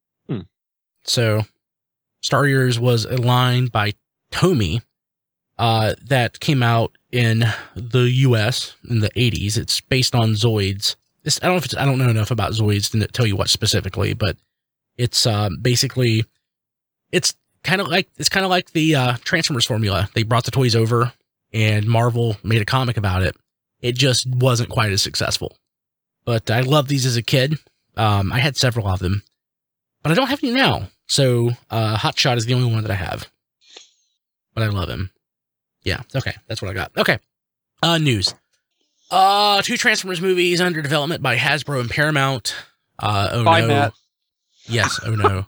[SPEAKER 2] So Starrior's was a line by Tomy that came out in the US in the 80s. It's based on Zoids. I don't know enough about Zoids to tell you what specifically, but it's basically it's kind of like the Transformers formula. They brought the toys over and Marvel made a comic about it. It just wasn't quite as successful. But I loved these as a kid. I had several of them, but I don't have any now. So Hot Shot is the only one that I have. But I love him. Yeah, okay, that's what I got. Okay. News. 2 Transformers movies under development by Hasbro and Paramount. Oh
[SPEAKER 4] Bye,
[SPEAKER 2] no.
[SPEAKER 4] Matt.
[SPEAKER 2] Yes, oh no.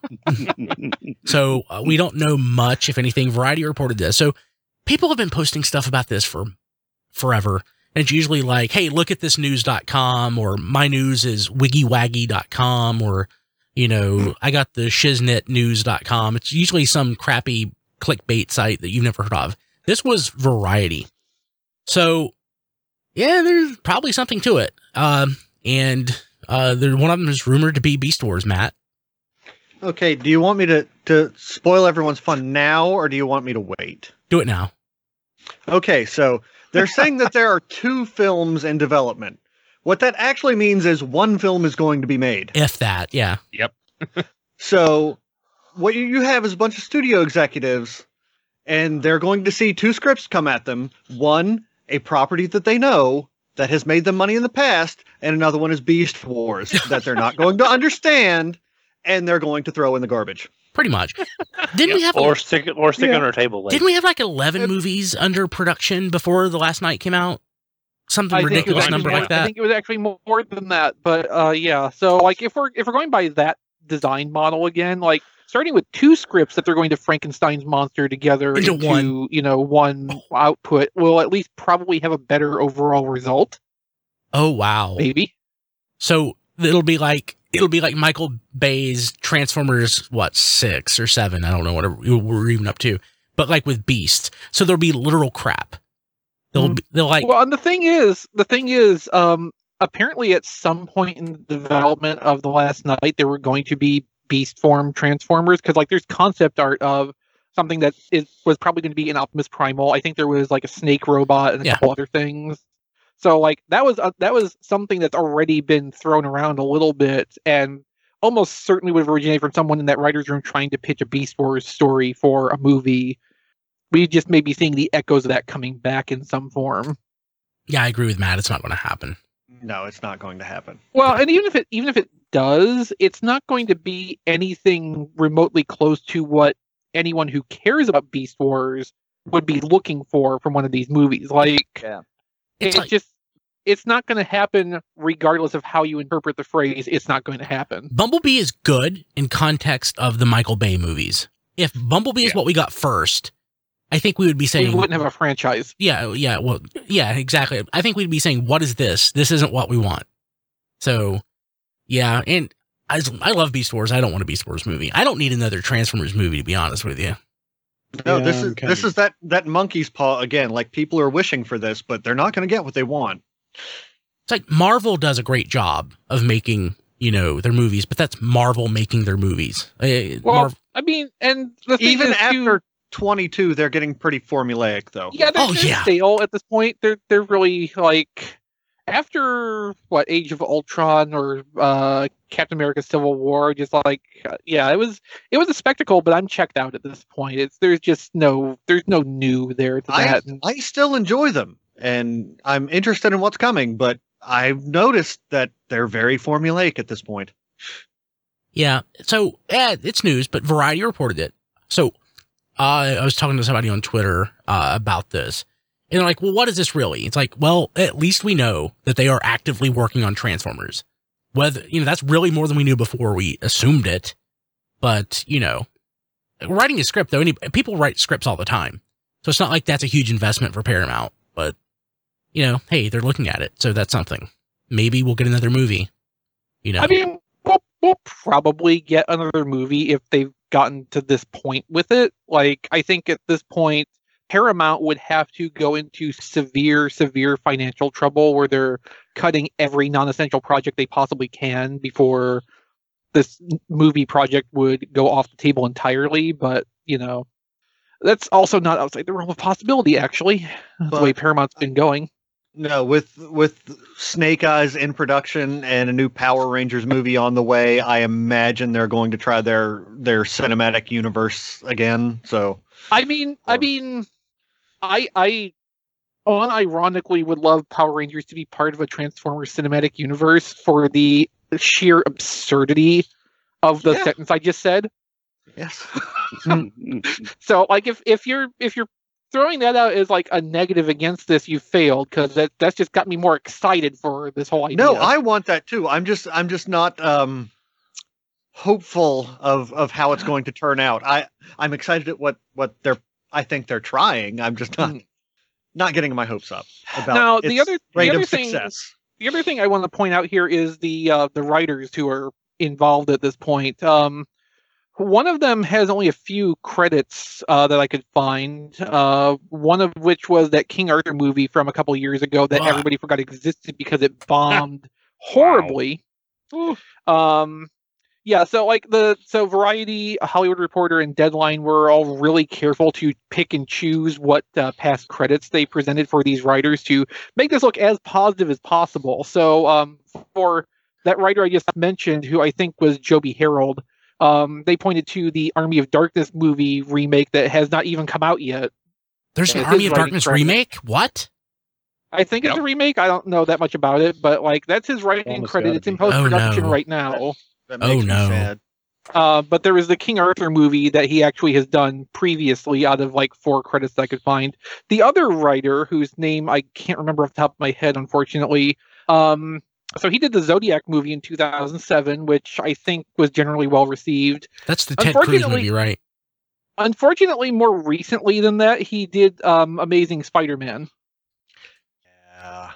[SPEAKER 2] So we don't know much, if anything. Variety reported this. So people have been posting stuff about this for forever. And it's usually like, hey, look at this news.com, or my news is wiggywaggy.com, or, I got the shiznitnews.com. It's usually some crappy clickbait site that you've never heard of. This was Variety. So, yeah, there's probably something to it. And one of them is rumored to be Beast Wars, Matt.
[SPEAKER 6] Okay, do you want me to spoil everyone's fun now, or do you want me to wait?
[SPEAKER 2] Do it now.
[SPEAKER 6] Okay, so they're saying that there are 2 films in development. What that actually means is 1 film is going to be made.
[SPEAKER 2] If that, yeah.
[SPEAKER 3] Yep.
[SPEAKER 6] So what you have is a bunch of studio executives, and they're going to see 2 scripts come at them. One, a property that they know that has made them money in the past, and another one is Beast Wars that they're not going to understand, and they're going to throw in the garbage.
[SPEAKER 2] Pretty much. Didn't we have
[SPEAKER 8] stick on our table later.
[SPEAKER 2] Didn't we have like 11 movies under production before The Last Night came out? Something ridiculous number like that.
[SPEAKER 4] I think it was actually more than that, but yeah. So like if we're going by that design model again, like starting with 2 scripts that they're going to Frankenstein's monster together into one output will at least probably have a better overall result. Oh wow. Maybe.
[SPEAKER 2] So it'll be like Michael Bay's Transformers 6 or 7, I don't know what we're even up to, but like with Beasts. So there'll be literal crap. They'll like.
[SPEAKER 4] Well, and the thing is, apparently at some point in the development of The Last Night, there were going to be beast form Transformers, because like there's concept art of something that was probably going to be an Optimus Primal. I think there was like a snake robot and a couple other things. So like that was something that's already been thrown around a little bit, and almost certainly would have originated from someone in that writer's room trying to pitch a Beast Wars story for a movie. We just may be seeing the echoes of that coming back in some form.
[SPEAKER 2] Yeah, I agree with Matt. It's not going to happen.
[SPEAKER 6] No, it's not going to happen.
[SPEAKER 4] Well, and even if it does, it's not going to be anything remotely close to what anyone who cares about Beast Wars would be looking for from one of these movies. Like, it's not going to happen regardless of how you interpret the phrase. It's not going to happen.
[SPEAKER 2] Bumblebee is good in context of the Michael Bay movies. If Bumblebee is what we got first, I think we would be saying...
[SPEAKER 4] We wouldn't have a franchise.
[SPEAKER 2] Yeah, exactly. I think we'd be saying, what is this? This isn't what we want. So, yeah, and I love Beast Wars. I don't want a Beast Wars movie. I don't need another Transformers movie, to be honest with you.
[SPEAKER 6] No, this is that monkey's paw again. Like, people are wishing for this, but they're not going to get what they want.
[SPEAKER 2] It's like Marvel does a great job of making, their movies, but that's Marvel making their movies.
[SPEAKER 4] I mean, and the thing
[SPEAKER 6] even
[SPEAKER 4] is,
[SPEAKER 6] 22, they're getting pretty formulaic, though.
[SPEAKER 4] Yeah, they're
[SPEAKER 2] yeah.
[SPEAKER 4] stale at this point. They're really like after what Age of Ultron or Captain America: Civil War. Just like it was a spectacle, but I'm checked out at this point. There's no new there to that.
[SPEAKER 6] I still enjoy them, and I'm interested in what's coming, but I've noticed that they're very formulaic at this point.
[SPEAKER 2] Yeah. So it's news, but Variety reported it. So I was talking to somebody on Twitter about this, and they're like, well, what is this really? It's like, well, at least we know that they are actively working on Transformers. Whether, that's really more than we knew before we assumed it. But, writing a script, though, people write scripts all the time. So it's not like that's a huge investment for Paramount. But, hey, they're looking at it. So that's something. Maybe we'll get another movie.
[SPEAKER 4] I mean, we'll probably get another movie if they've gotten to this point with it. Like, I think at this point, Paramount would have to go into severe financial trouble where they're cutting every non-essential project they possibly can before this movie project would go off the table entirely. But, that's also not outside the realm of possibility, actually. That's the way Paramount's been going.
[SPEAKER 6] No, with Snake Eyes in production and a new Power Rangers movie on the way, I imagine they're going to try their cinematic universe again. So
[SPEAKER 4] I unironically would love Power Rangers to be part of a Transformers cinematic universe for the sheer absurdity of the sentence I just said.
[SPEAKER 6] Yes.
[SPEAKER 4] So, like, if you're throwing that out as like a negative against this, you failed, because that's just got me more excited for this whole idea.
[SPEAKER 6] No, I want that too. I'm just not hopeful of how it's going to turn out. I'm excited at what I think they're trying. I'm just not getting my hopes up about
[SPEAKER 4] now,
[SPEAKER 6] its
[SPEAKER 4] the other
[SPEAKER 6] success.
[SPEAKER 4] The other thing I want to point out here is the writers who are involved at this point. One of them has only a few credits that I could find. One of which was that King Arthur movie from a couple years ago that everybody forgot existed because it bombed horribly. Yeah, so Variety, Hollywood Reporter, and Deadline were all really careful to pick and choose what past credits they presented for these writers to make this look as positive as possible. So for that writer I just mentioned, who I think was Joby Harold, they pointed to the Army of Darkness movie remake that has not even come out yet.
[SPEAKER 2] There's an Army of Darkness remake? What?
[SPEAKER 4] I think it's a remake. I don't know that much about it, but that's his writing credit. It's in post-production right now.
[SPEAKER 6] That makes me sad.
[SPEAKER 4] But there was the King Arthur movie that he actually has done previously out of 4 credits that I could find. The other writer, whose name I can't remember off the top of my head, unfortunately, so he did the Zodiac movie in 2007, which I think was generally well received.
[SPEAKER 2] That's the Ted Cruz movie, right?
[SPEAKER 4] Unfortunately, more recently than that, he did Amazing Spider-Man.
[SPEAKER 6] Yeah.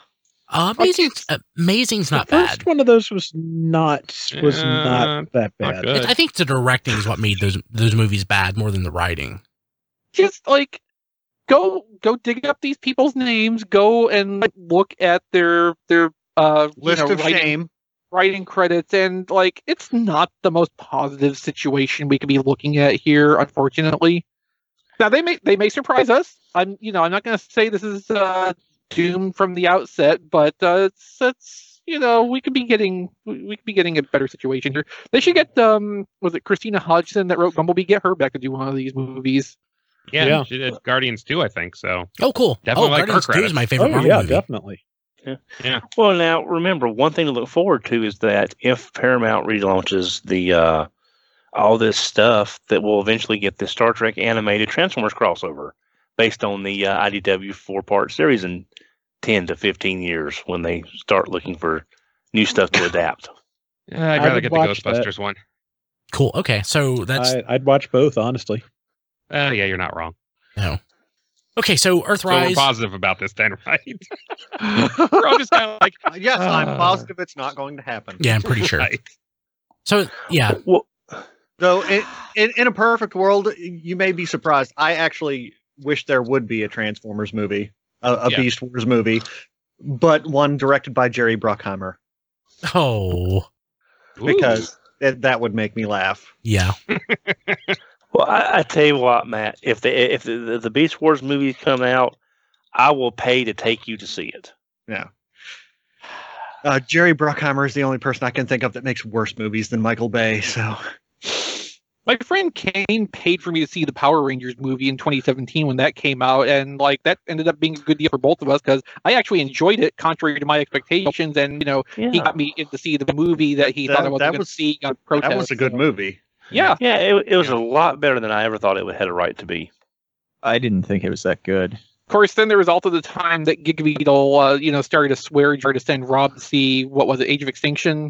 [SPEAKER 2] Amazing's not
[SPEAKER 7] the
[SPEAKER 2] bad.
[SPEAKER 7] first one of those was not that bad.
[SPEAKER 2] I think the directing is what made those movies bad more than the writing.
[SPEAKER 4] Just go dig up these people's names, go and look at their
[SPEAKER 6] list of shame
[SPEAKER 4] writing credits, and it's not the most positive situation we could be looking at here, unfortunately. Now they may surprise us. I'm not going to say this is doomed from the outset, but it's we could be getting a better situation here. They should get was it Christina Hodgson that wrote Bumblebee? Get her back to do one of these movies.
[SPEAKER 3] Yeah. She did Guardians 2, I think. So
[SPEAKER 2] oh, cool.
[SPEAKER 3] Definitely like
[SPEAKER 2] Guardians
[SPEAKER 3] her
[SPEAKER 2] 2 is my favorite Marvel movie.
[SPEAKER 7] Definitely.
[SPEAKER 3] Yeah.
[SPEAKER 8] Well, now remember, one thing to look forward to is that if Paramount relaunches the all this stuff, that will eventually get the Star Trek animated Transformers crossover based on the IDW 4-part series in 10 to 15 years when they start looking for new stuff to adapt.
[SPEAKER 3] Yeah, I'd rather get the Ghostbusters one.
[SPEAKER 2] Cool. Okay, so that's
[SPEAKER 7] I'd watch both, honestly.
[SPEAKER 3] Yeah, you're not wrong.
[SPEAKER 2] No. Okay, so Earthrise.
[SPEAKER 3] So we're positive about this then, right? We're all just kind of like,
[SPEAKER 6] yes, I'm positive it's not going to happen.
[SPEAKER 2] Yeah, I'm pretty sure.
[SPEAKER 3] Right.
[SPEAKER 2] So, yeah.
[SPEAKER 8] Well,
[SPEAKER 6] So in a perfect world, you may be surprised. I actually wish there would be a Transformers movie, a Beast Wars movie, but one directed by Jerry Bruckheimer.
[SPEAKER 2] Oh.
[SPEAKER 6] Because that would make me laugh.
[SPEAKER 2] Yeah.
[SPEAKER 8] Well, I tell you what, Matt. If the Beast Wars movie come out, I will pay to take you to see it.
[SPEAKER 6] Yeah. Jerry Bruckheimer is the only person I can think of that makes worse movies than Michael Bay. So,
[SPEAKER 4] My friend Kane paid for me to see the Power Rangers movie in 2017 when that came out, and like that ended up being a good deal for both of us because I actually enjoyed it, contrary to my expectations. And he got me in to see the movie that he thought I wasn't going to see. Got protest.
[SPEAKER 6] that was a good movie.
[SPEAKER 4] Yeah.
[SPEAKER 8] Yeah, it was a lot better than I ever thought it had a right to be.
[SPEAKER 5] I didn't think it was that good.
[SPEAKER 4] Of course, then there was also the time that Gig Beetle, started to swear jar to send Rob to see what was it, Age of Extinction.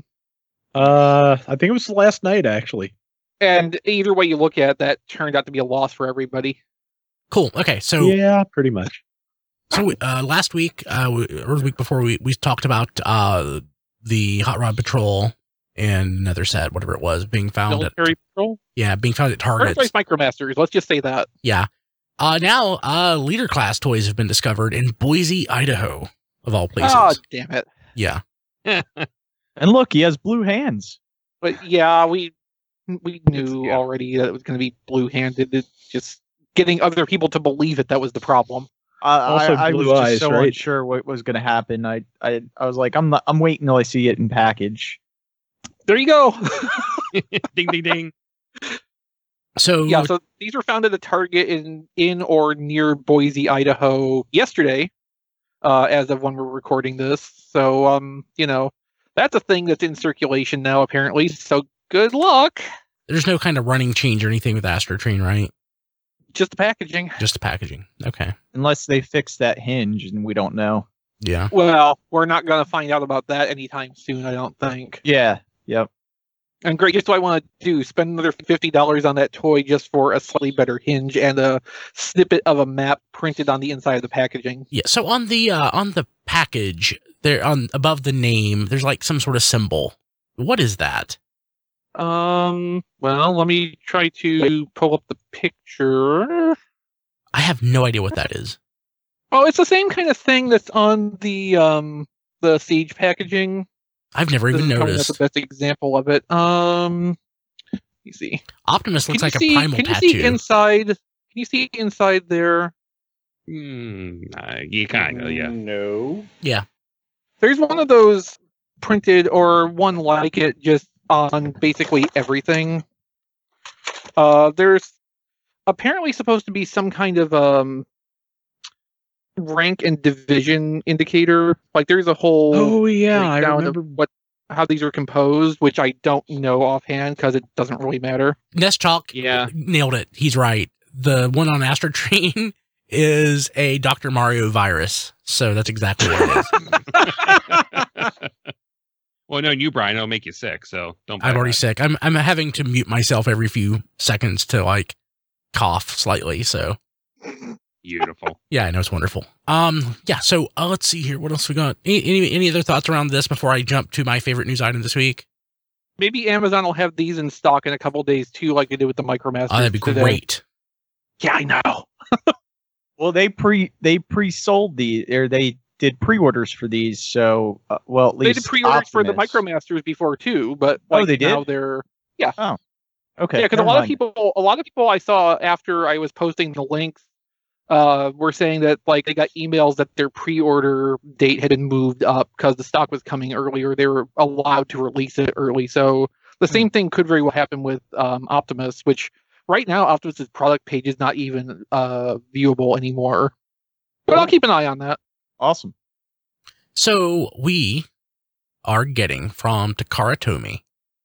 [SPEAKER 7] I think it was last night actually.
[SPEAKER 4] And either way you look at it, that turned out to be a loss for everybody.
[SPEAKER 2] Cool. Okay, so
[SPEAKER 7] Yeah, pretty much.
[SPEAKER 2] So last week, or the week before, we talked about the Hot Rod Patrol and another set, whatever it was, being found
[SPEAKER 4] Military Patrol?
[SPEAKER 2] being found at Target.
[SPEAKER 4] Earthrise Micromasters, let's just say that.
[SPEAKER 2] Yeah. Now, Leader Class toys have been discovered in Boise, Idaho, of all places.
[SPEAKER 4] Oh, damn it.
[SPEAKER 2] Yeah.
[SPEAKER 5] And look, he has blue hands.
[SPEAKER 4] But yeah, we knew already that it was going to be blue-handed. It's just getting other people to believe it that was the problem.
[SPEAKER 5] I was
[SPEAKER 7] blue
[SPEAKER 5] just
[SPEAKER 7] eyes,
[SPEAKER 5] so
[SPEAKER 7] right?
[SPEAKER 5] unsure what was going to happen. I was like, I'm waiting till I see it in package.
[SPEAKER 4] There you go.
[SPEAKER 3] Ding, ding, ding.
[SPEAKER 2] So
[SPEAKER 4] Yeah, so these were found at a Target in or near Boise, Idaho yesterday, as of when we're recording this. So, that's a thing that's in circulation now, apparently. So good luck.
[SPEAKER 2] there's no kind of running change or anything with Astro Train, right?
[SPEAKER 4] Just the packaging.
[SPEAKER 2] Just the packaging. Okay.
[SPEAKER 5] Unless they fix that hinge and we don't know.
[SPEAKER 2] Yeah.
[SPEAKER 4] Well, we're not going to find out about that anytime soon, I don't think.
[SPEAKER 5] Yeah. Yep.
[SPEAKER 4] And great, just what I want to do, spend another $50 on that toy just for a slightly better hinge and a snippet of a map printed on the inside of the packaging.
[SPEAKER 2] Yeah. So on the package, there above the name, there's like some sort of symbol. What is that?
[SPEAKER 4] Well, let me try to pull up the picture.
[SPEAKER 2] I have no idea what that is.
[SPEAKER 4] Oh, it's the same kind of thing that's on the Siege packaging.
[SPEAKER 2] I've never even
[SPEAKER 4] This is probably not
[SPEAKER 2] noticed.
[SPEAKER 4] the best example of it. Let me see.
[SPEAKER 2] Optimus looks
[SPEAKER 4] Can
[SPEAKER 2] like
[SPEAKER 4] you
[SPEAKER 2] a
[SPEAKER 4] see-
[SPEAKER 2] primal
[SPEAKER 4] can
[SPEAKER 2] tattoo.
[SPEAKER 4] you see inside? Can you see inside there?
[SPEAKER 3] You kind of, yeah.
[SPEAKER 7] No.
[SPEAKER 4] There's one of those printed or one like it just on basically everything. There's apparently supposed to be some kind of rank and division indicator. Like there's a whole
[SPEAKER 7] Oh yeah, I
[SPEAKER 4] breakdown
[SPEAKER 7] remember.
[SPEAKER 4] of how these are composed, which I don't know offhand because it doesn't really matter.
[SPEAKER 2] Nest Chalk
[SPEAKER 3] Yeah.
[SPEAKER 2] nailed it. He's right. The one on Astro Train is a Dr. Mario virus. So that's exactly what it is.
[SPEAKER 3] Well, no, you, Brian, it'll make you sick, so don't.
[SPEAKER 2] I'm
[SPEAKER 3] buy
[SPEAKER 2] already
[SPEAKER 3] that.
[SPEAKER 2] sick. I'm having to mute myself every few seconds to like cough slightly. So
[SPEAKER 3] Beautiful.
[SPEAKER 2] yeah, I know it's wonderful. Yeah. So let's see here. What else we got? Any other thoughts around this before I jump to my favorite news item this week?
[SPEAKER 4] Maybe Amazon will have these in stock in a couple days too, like they did with the Micromasters.
[SPEAKER 2] Oh, that'd be
[SPEAKER 4] today.
[SPEAKER 2] great.
[SPEAKER 4] Yeah, I know.
[SPEAKER 5] Well, they pre-sold these, or they did pre-orders for these. So, well, at
[SPEAKER 4] They
[SPEAKER 5] least
[SPEAKER 4] did pre-orders for the
[SPEAKER 5] Optimus.
[SPEAKER 4] Micromasters before too, but
[SPEAKER 5] Oh,
[SPEAKER 4] like,
[SPEAKER 5] they did?
[SPEAKER 4] now they're
[SPEAKER 5] Okay.
[SPEAKER 4] yeah, because a
[SPEAKER 5] never
[SPEAKER 4] lot of
[SPEAKER 5] mind.
[SPEAKER 4] people I saw after I was posting the links were saying that like they got emails that their pre-order date had been moved up because the stock was coming earlier. They were allowed to release it early, so the same thing could very well happen with Optimus, which right now Optimus's product page is not even viewable anymore. But I'll keep an eye on that.
[SPEAKER 5] Awesome.
[SPEAKER 2] So we are getting from Takara Tomy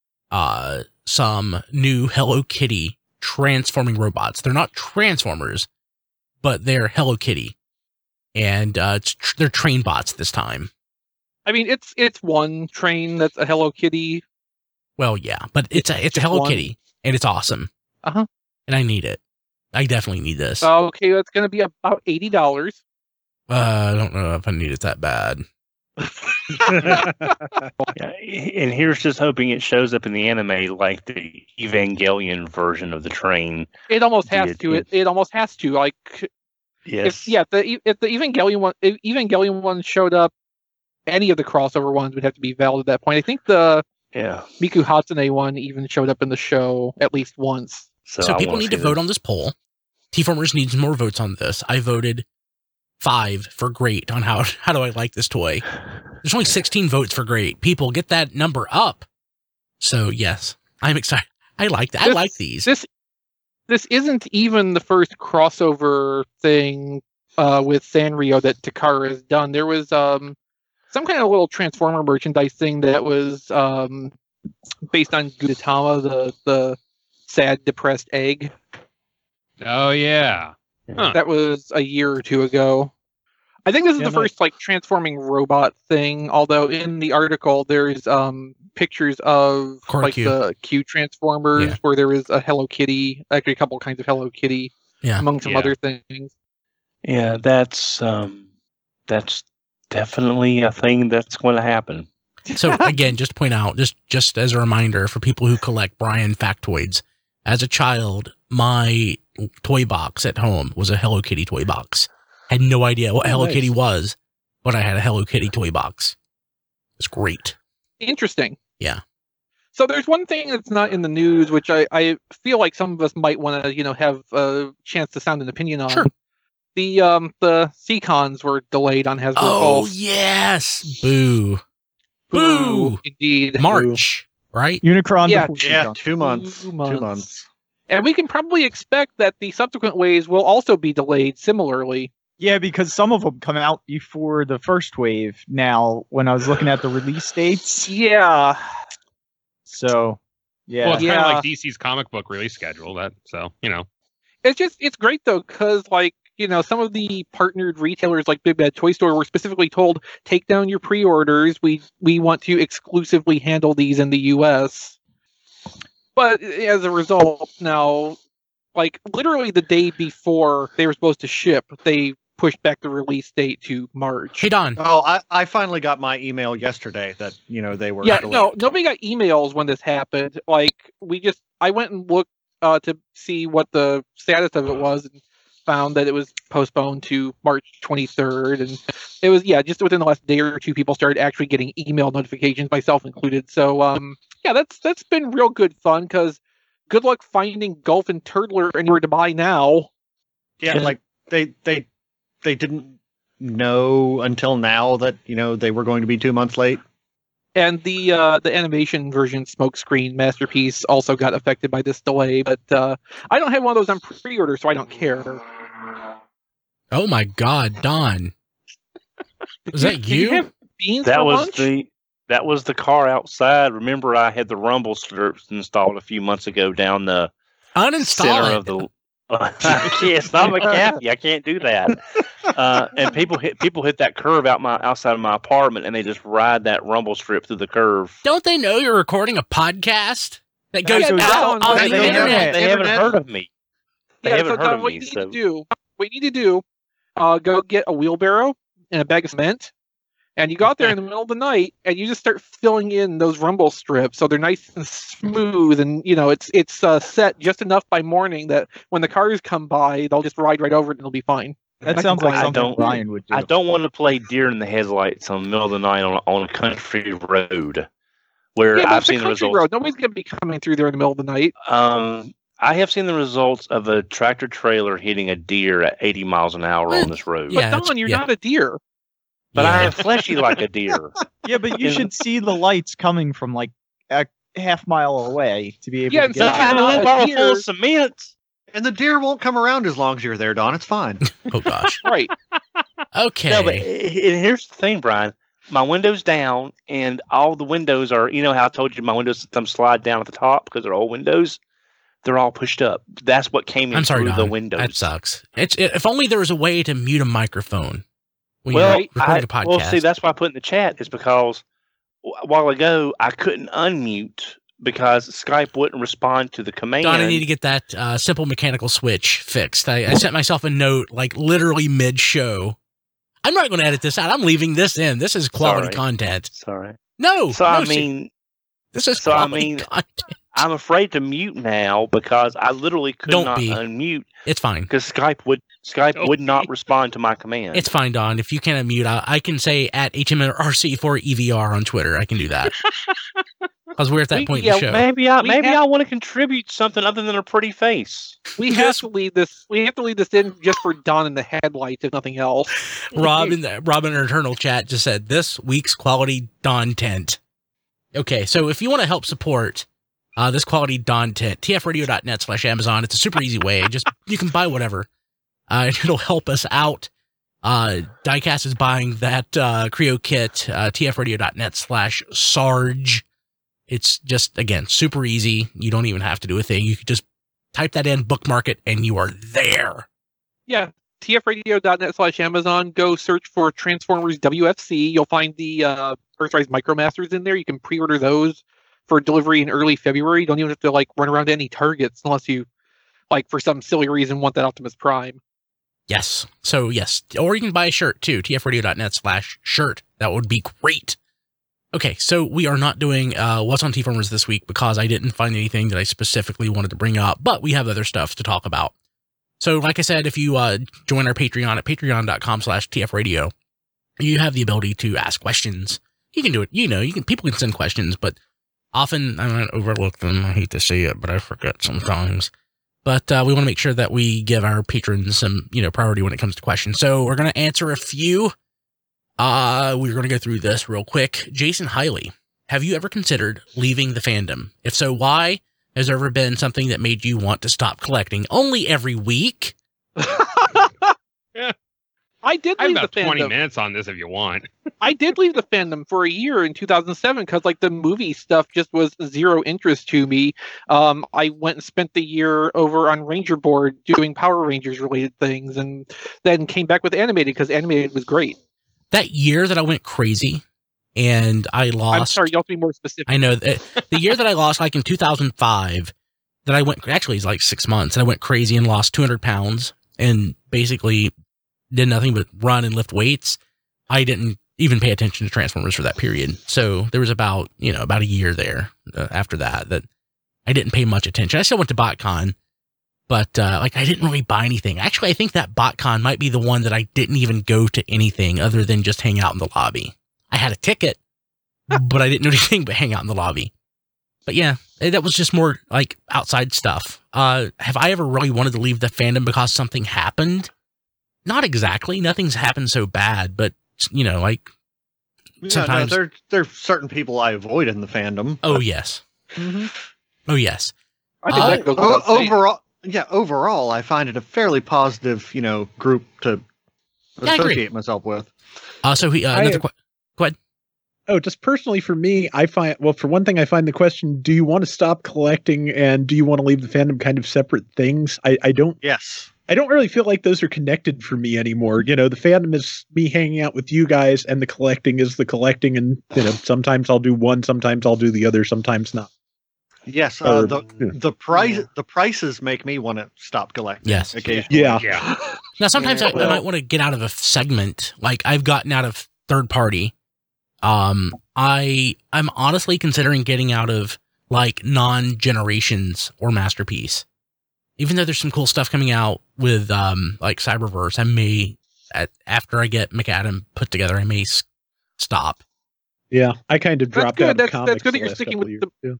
[SPEAKER 2] some new Hello Kitty transforming robots. They're not Transformers, but they're Hello Kitty, and they're train bots this time.
[SPEAKER 4] I mean, it's one train that's a Hello Kitty.
[SPEAKER 2] Well, yeah, but it's a
[SPEAKER 4] Just
[SPEAKER 2] Hello
[SPEAKER 4] one.
[SPEAKER 2] Kitty, and it's awesome.
[SPEAKER 4] Uh-huh.
[SPEAKER 2] And I need it. I definitely need this.
[SPEAKER 4] Okay, that's going to be about $80.
[SPEAKER 2] I don't know if I need it that bad.
[SPEAKER 8] Yeah, and here's just hoping it shows up in the anime like the Evangelion version of the train.
[SPEAKER 4] It almost has
[SPEAKER 8] Did
[SPEAKER 4] to.
[SPEAKER 8] it-
[SPEAKER 4] It almost has to. Like,
[SPEAKER 8] Yes.
[SPEAKER 4] if the Evangelion one showed up, any of the crossover ones would have to be valid at that point. I think the
[SPEAKER 8] Yeah.
[SPEAKER 4] Miku Hatsune one even showed up in the show at least once.
[SPEAKER 2] So
[SPEAKER 8] I
[SPEAKER 2] people
[SPEAKER 8] wanna
[SPEAKER 2] need
[SPEAKER 8] see
[SPEAKER 2] to vote
[SPEAKER 8] this.
[SPEAKER 2] on this poll. T-Formers needs more votes on this. I voted 5 for great on how do I like this toy. There's only 16 votes for great. People, get that number up. So yes, I'm excited. I like that. I like these.
[SPEAKER 4] This isn't even the first crossover thing with Sanrio that Takara has done. There was some kind of little Transformer merchandise thing that was based on Gudetama, the sad, depressed egg.
[SPEAKER 3] Oh yeah. Huh.
[SPEAKER 4] That was a year or two ago. I think this is
[SPEAKER 5] Yeah,
[SPEAKER 4] the first like transforming robot thing. Although in the article there's pictures of
[SPEAKER 2] Core
[SPEAKER 4] like
[SPEAKER 2] Q.
[SPEAKER 4] the Q Transformers
[SPEAKER 2] Yeah.
[SPEAKER 4] where there is a Hello Kitty, actually a couple kinds of Hello Kitty,
[SPEAKER 2] Yeah.
[SPEAKER 4] among some
[SPEAKER 3] Yeah.
[SPEAKER 4] other things.
[SPEAKER 8] Yeah, that's definitely a thing that's going to happen.
[SPEAKER 2] So again, just to point out, just as a reminder for people who collect Brian factoids, as a child, my toy box at home was a Hello Kitty toy box. Had no idea what Hello
[SPEAKER 5] nice.
[SPEAKER 2] Kitty was, but I had a Hello Kitty toy box. It's great.
[SPEAKER 4] Interesting.
[SPEAKER 2] Yeah.
[SPEAKER 4] So there's one thing that's not in the news, which I feel like some of us might want to have a chance to sound an opinion on.
[SPEAKER 2] Sure.
[SPEAKER 4] The Seacons were delayed on Hasbro
[SPEAKER 2] Oh
[SPEAKER 4] Pulse.
[SPEAKER 2] yes, boo, boo.
[SPEAKER 4] Indeed.
[SPEAKER 2] March, right?
[SPEAKER 5] Unicron.
[SPEAKER 4] Yeah,
[SPEAKER 5] before
[SPEAKER 6] Yeah,
[SPEAKER 5] Seacon.
[SPEAKER 6] 2 months.
[SPEAKER 4] 2
[SPEAKER 6] 2
[SPEAKER 4] months.
[SPEAKER 6] months.
[SPEAKER 4] And we can probably expect that the subsequent waves will also be delayed similarly.
[SPEAKER 5] Yeah, because some of them come out before the first wave now when I was looking at the release dates.
[SPEAKER 4] Yeah.
[SPEAKER 5] So, yeah.
[SPEAKER 3] Well, it's kind
[SPEAKER 4] Yeah.
[SPEAKER 3] of like DC's comic book release schedule.
[SPEAKER 4] It's great though, because some of the partnered retailers like Big Bad Toy Store were specifically told, take down your pre-orders. We want to exclusively handle these in the US. But as a result, now, like literally the day before they were supposed to ship, they pushed back the release date to March.
[SPEAKER 2] Hey Don,
[SPEAKER 6] Oh, I finally got my email yesterday that they were.
[SPEAKER 4] Yeah,
[SPEAKER 6] delayed.
[SPEAKER 4] no, nobody got emails when this happened. Like I went and looked to see what the status of it was, and found that it was postponed to March 23rd, and it was just within the last day or two, people started actually getting email notifications, myself included. So that's been real good fun. Because good luck finding Gulf and Turtler anywhere to buy now.
[SPEAKER 6] Yeah, like they didn't know until now that they were going to be 2 months late.
[SPEAKER 4] And the animation version Smokescreen Masterpiece also got affected by this delay, but I don't have one of those on pre-order, so I don't care.
[SPEAKER 2] oh my God, Don, was that
[SPEAKER 4] Did you
[SPEAKER 2] you?
[SPEAKER 4] have beans
[SPEAKER 8] That
[SPEAKER 4] for
[SPEAKER 8] was
[SPEAKER 4] lunch?
[SPEAKER 8] that was the car outside. Remember, I had the rumble strips installed a few months ago down the center
[SPEAKER 2] Uninstall
[SPEAKER 8] of
[SPEAKER 2] it.
[SPEAKER 8] the. It's not McAfee. I can't do that. And people hit that curve outside of my apartment, and they just ride that rumble strip through the curve.
[SPEAKER 2] Don't they know you're recording a podcast that goes
[SPEAKER 4] Yeah,
[SPEAKER 2] out
[SPEAKER 4] no,
[SPEAKER 2] on
[SPEAKER 4] they
[SPEAKER 2] the
[SPEAKER 4] know
[SPEAKER 2] internet?
[SPEAKER 8] They haven't heard of me. They haven't heard of
[SPEAKER 4] what
[SPEAKER 8] me.
[SPEAKER 4] you need
[SPEAKER 8] So
[SPEAKER 4] to do, go get a wheelbarrow and a bag of cement, and you go out there in the middle of the night, and you just start filling in those rumble strips so they're nice and smooth, and it's set just enough by morning that when the cars come by, they'll just ride right over it and it'll be fine.
[SPEAKER 5] That
[SPEAKER 4] I
[SPEAKER 5] sounds
[SPEAKER 4] can-
[SPEAKER 5] like
[SPEAKER 8] I
[SPEAKER 5] something
[SPEAKER 8] don't-
[SPEAKER 5] Brian would do.
[SPEAKER 8] I don't want to play deer in the headlights in the middle of the night on a country road where
[SPEAKER 4] Yeah, but
[SPEAKER 8] I've
[SPEAKER 4] it's a
[SPEAKER 8] seen the
[SPEAKER 4] country
[SPEAKER 8] results.
[SPEAKER 4] road. Nobody's gonna be coming through there in the middle of the night.
[SPEAKER 8] I have seen the results of a tractor trailer hitting a deer at 80 miles an hour on this road.
[SPEAKER 2] Yeah,
[SPEAKER 4] But Don, you're
[SPEAKER 2] yeah.
[SPEAKER 4] not a deer.
[SPEAKER 8] But
[SPEAKER 2] Yeah.
[SPEAKER 8] I am fleshy like a deer.
[SPEAKER 5] Yeah, but you should see the lights coming from like a half mile away to be able
[SPEAKER 4] Yeah,
[SPEAKER 5] to
[SPEAKER 4] and
[SPEAKER 5] get
[SPEAKER 4] sometimes-
[SPEAKER 5] out.
[SPEAKER 8] a little bottle
[SPEAKER 4] deer-
[SPEAKER 8] full of cement.
[SPEAKER 6] And the deer won't come around as long as you're there, Don. It's fine.
[SPEAKER 2] Oh gosh.
[SPEAKER 4] Right.
[SPEAKER 2] Okay.
[SPEAKER 8] No, but and here's the thing, Brian. My window's down, and all the windows are. You know how I told you my windows sometimes slide down at the top because they're old windows. They're all pushed up. That's what came in
[SPEAKER 2] I'm sorry,
[SPEAKER 8] through
[SPEAKER 2] Don.
[SPEAKER 8] the windows.
[SPEAKER 2] That sucks. If only there was a way to mute a microphone when
[SPEAKER 8] Well,
[SPEAKER 2] you're recording a podcast.
[SPEAKER 8] well, see, that's why I put in the chat is because a while ago I couldn't unmute because Skype wouldn't respond to the command.
[SPEAKER 2] Don, I need to get that simple mechanical switch fixed. I sent myself a note like literally mid-show. I'm not going to edit this out. I'm leaving this in. This is quality
[SPEAKER 8] Sorry.
[SPEAKER 2] content.
[SPEAKER 8] Sorry.
[SPEAKER 2] No.
[SPEAKER 8] So
[SPEAKER 2] no,
[SPEAKER 8] I mean,
[SPEAKER 2] this is
[SPEAKER 8] so I
[SPEAKER 2] quality
[SPEAKER 8] mean-
[SPEAKER 2] content.
[SPEAKER 8] I'm afraid to mute now because I literally could
[SPEAKER 2] Don't
[SPEAKER 8] not
[SPEAKER 2] be.
[SPEAKER 8] unmute
[SPEAKER 2] It's fine.
[SPEAKER 8] because Skype would not respond to my command.
[SPEAKER 2] It's fine, Don. If you can't unmute, I can say at HMRC for EVR on Twitter. I can do that. Because we're at that point in the show.
[SPEAKER 8] Maybe I want to contribute something other than a pretty face.
[SPEAKER 4] We have to leave this. We have to leave this in just for Dawn in the headlights, if nothing else.
[SPEAKER 2] Rob in our internal chat just said this week's quality Dawn tent. Okay, so if you want to help support this quality Dawn tent, tfradio.net/Amazon. It's a super easy way. You can buy whatever. It'll help us out. Diecast is buying that Creo kit, tfradio.net/Sarge. It's just, again, super easy. You don't even have to do a thing. You can just type that in, bookmark it, and you are there.
[SPEAKER 4] Yeah, tfradio.net/Amazon. Go search for Transformers WFC. You'll find the Earthrise Micromasters in there. You can pre-order those for delivery in early February. You don't even have to run around to any Targets unless you, for some silly reason, want that Optimus Prime.
[SPEAKER 2] Yes. So, yes. Or you can buy a shirt, too. tfradio.net/shirt. That would be great. Okay, so we are not doing What's on T-Formers this week because I didn't find anything that I specifically wanted to bring up, but we have other stuff to talk about. So, like I said, if you join our Patreon at patreon.com/tfradio, you have the ability to ask questions. You can do it. People can send questions, but often I overlook them. I hate to say it, but I forget sometimes. But we want to make sure that we give our patrons some, priority when it comes to questions. So we're going to answer a few. We're going to go through this real quick. Jason Hiley, have you ever considered leaving the fandom? If so, why? Has there ever been something that made you want to stop collecting only every week?
[SPEAKER 3] Yeah.
[SPEAKER 4] I did
[SPEAKER 3] I have
[SPEAKER 4] leave
[SPEAKER 3] about
[SPEAKER 4] the fandom.
[SPEAKER 3] 20 minutes on this if you want.
[SPEAKER 4] I did leave the fandom for a year in 2007 because the movie stuff just was zero interest to me. I went and spent the year over on Ranger Board doing Power Rangers related things, and then came back with animated because animated was great.
[SPEAKER 2] That year that I went crazy and I lost.
[SPEAKER 4] I'm sorry, you have to be more specific.
[SPEAKER 2] I know that the year that I lost, in 2005, that I went, actually it's 6 months, and I went crazy and lost 200 pounds and basically did nothing but run and lift weights. I didn't even pay attention to Transformers for that period. So there was about a year there after that I didn't pay much attention. I still went to BotCon, but I didn't really buy anything. Actually, I think that BotCon might be the one that I didn't even go to anything other than just hang out in the lobby. I had a ticket, but I didn't do anything but hang out in the lobby. But yeah, that was just more outside stuff. Have I ever really wanted to leave the fandom because something happened? Not exactly. Nothing's happened so bad, but sometimes
[SPEAKER 6] there's certain people I avoid in the fandom.
[SPEAKER 2] Oh yes.
[SPEAKER 4] Mm-hmm.
[SPEAKER 2] Oh yes.
[SPEAKER 4] I think that goes without saying.
[SPEAKER 6] Overall, I find it a fairly positive, group to associate myself with.
[SPEAKER 2] So another question. Go ahead.
[SPEAKER 7] Oh, just personally for me, I find, for one thing, I find the question, do you want to stop collecting and do you want to leave the fandom kind of separate things? I don't.
[SPEAKER 6] Yes.
[SPEAKER 7] I don't really feel like those are connected for me anymore. The fandom is me hanging out with you guys and the collecting is the collecting. And, sometimes I'll do one, sometimes I'll do the other, sometimes not.
[SPEAKER 6] Yes. The prices make me want to stop collecting.
[SPEAKER 2] Yes.
[SPEAKER 6] Occasionally.
[SPEAKER 7] Yeah.
[SPEAKER 2] Now, sometimes I might want to get out of a segment. I've gotten out of third party. I'm honestly considering getting out of non-Generations or Masterpiece. Even though there's some cool stuff coming out with Cyberverse, I may, after I get McAdam put together, I may stop.
[SPEAKER 7] Yeah, I kind of dropped out of comics.
[SPEAKER 4] That's good that you're sticking with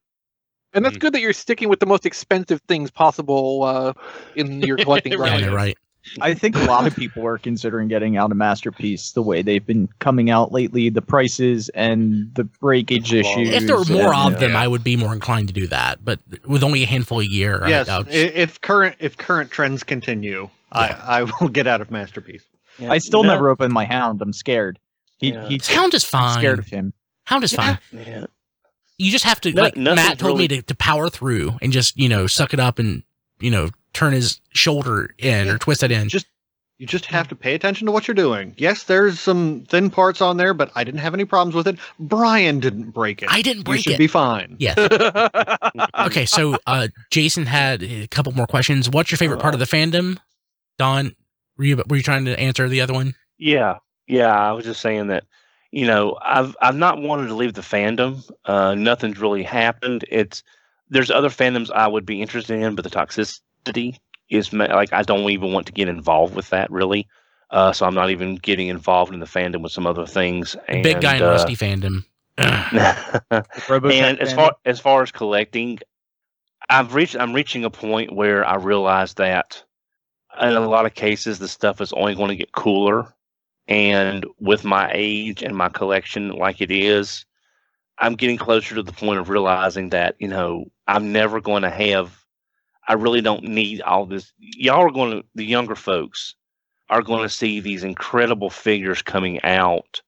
[SPEAKER 4] and that's good that you're sticking with the most expensive things possible in your collecting.
[SPEAKER 2] Right. Yeah, right.
[SPEAKER 5] I think a lot of people are considering getting out of Masterpiece the way they've been coming out lately. The prices and the breakage issues.
[SPEAKER 2] If there were more of them, I would be more inclined to do that. But with only a handful a year,
[SPEAKER 6] yes. If current trends continue, I will get out of Masterpiece.
[SPEAKER 5] Yeah. I still never open my Hound. I'm scared.
[SPEAKER 2] Hound is fine.
[SPEAKER 5] I'm scared of him.
[SPEAKER 2] Hound is fine.
[SPEAKER 8] Yeah.
[SPEAKER 2] You just have to, Matt told me to power through and just, suck it up and, turn his shoulder in or twist it in.
[SPEAKER 6] You just have to pay attention to what you're doing. Yes, there's some thin parts on there, but I didn't have any problems with it. Brian didn't break it.
[SPEAKER 2] I didn't break it.
[SPEAKER 6] You should be fine.
[SPEAKER 2] Yes. Okay, so Jason had a couple more questions. What's your favorite part of the fandom? Don, were you trying to answer the other one?
[SPEAKER 8] Yeah. I was just saying that, I've not wanted to leave the fandom. Nothing's really happened. There's other fandoms I would be interested in, but the toxicity is I don't even want to get involved with that really. So I'm not even getting involved in the fandom with some other things. And,
[SPEAKER 2] Big guy in Rusty fandom.
[SPEAKER 8] And as far as collecting, I'm reaching a point where I realize that in a lot of cases the stuff is only going to get cooler. And with my age and my collection like it is, I'm getting closer to the point of realizing that, I'm never going to have, I really don't need all this. The younger folks are going to see these incredible figures coming out,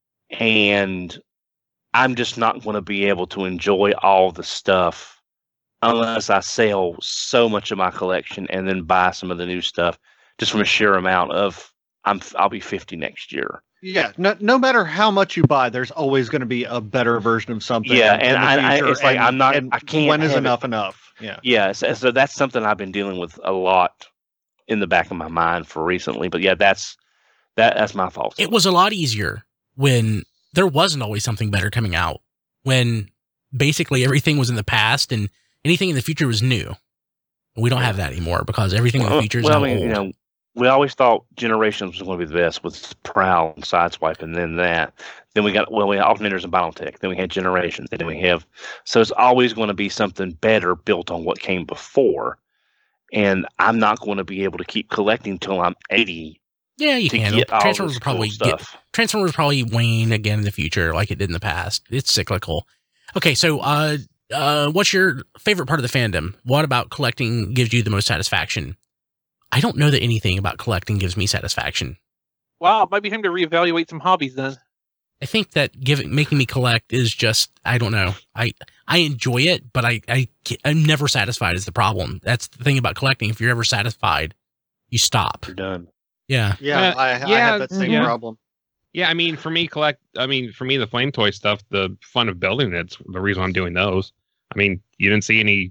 [SPEAKER 8] and I'm just not going to be able to enjoy all the stuff unless I sell so much of my collection and then buy some of the new stuff just from a sheer amount of, I'll be 50 next year.
[SPEAKER 6] Yeah, no matter how much you buy, there's always going to be a better version of something.
[SPEAKER 8] Yeah, and it's like I can't.
[SPEAKER 6] When is enough enough? Yeah.
[SPEAKER 8] Yeah, so that's something I've been dealing with a lot in the back of my mind for recently. But yeah, that's my fault.
[SPEAKER 2] It was a lot easier when there wasn't always something better coming out. When basically everything was in the past and anything in the future was new. We don't have that anymore because everything in the future is now old.
[SPEAKER 8] We always thought Generations was going to be the best with Prowl and Sideswipe, and then that. Then we had Alternators and Battletech. Then we had Generations. And then we have... So it's always going to be something better built on what came before. And I'm not going to be able to keep collecting until I'm 80.
[SPEAKER 2] Yeah, you can. Transformers will probably wane again in the future like it did in the past. It's cyclical. Okay, so what's your favorite part of the fandom? What about collecting gives you the most satisfaction? I don't know that anything about collecting gives me satisfaction.
[SPEAKER 4] Wow, it might be time to reevaluate some hobbies then.
[SPEAKER 2] I think that making me collect is just, I don't know. I enjoy it, but I'm never satisfied is the problem. That's the thing about collecting. If you're ever satisfied, you stop.
[SPEAKER 8] You're done.
[SPEAKER 2] Yeah.
[SPEAKER 6] Yeah, I have that same problem.
[SPEAKER 3] Yeah, for me, the Flame Toy stuff, the fun of building it's the reason I'm doing those. You didn't see any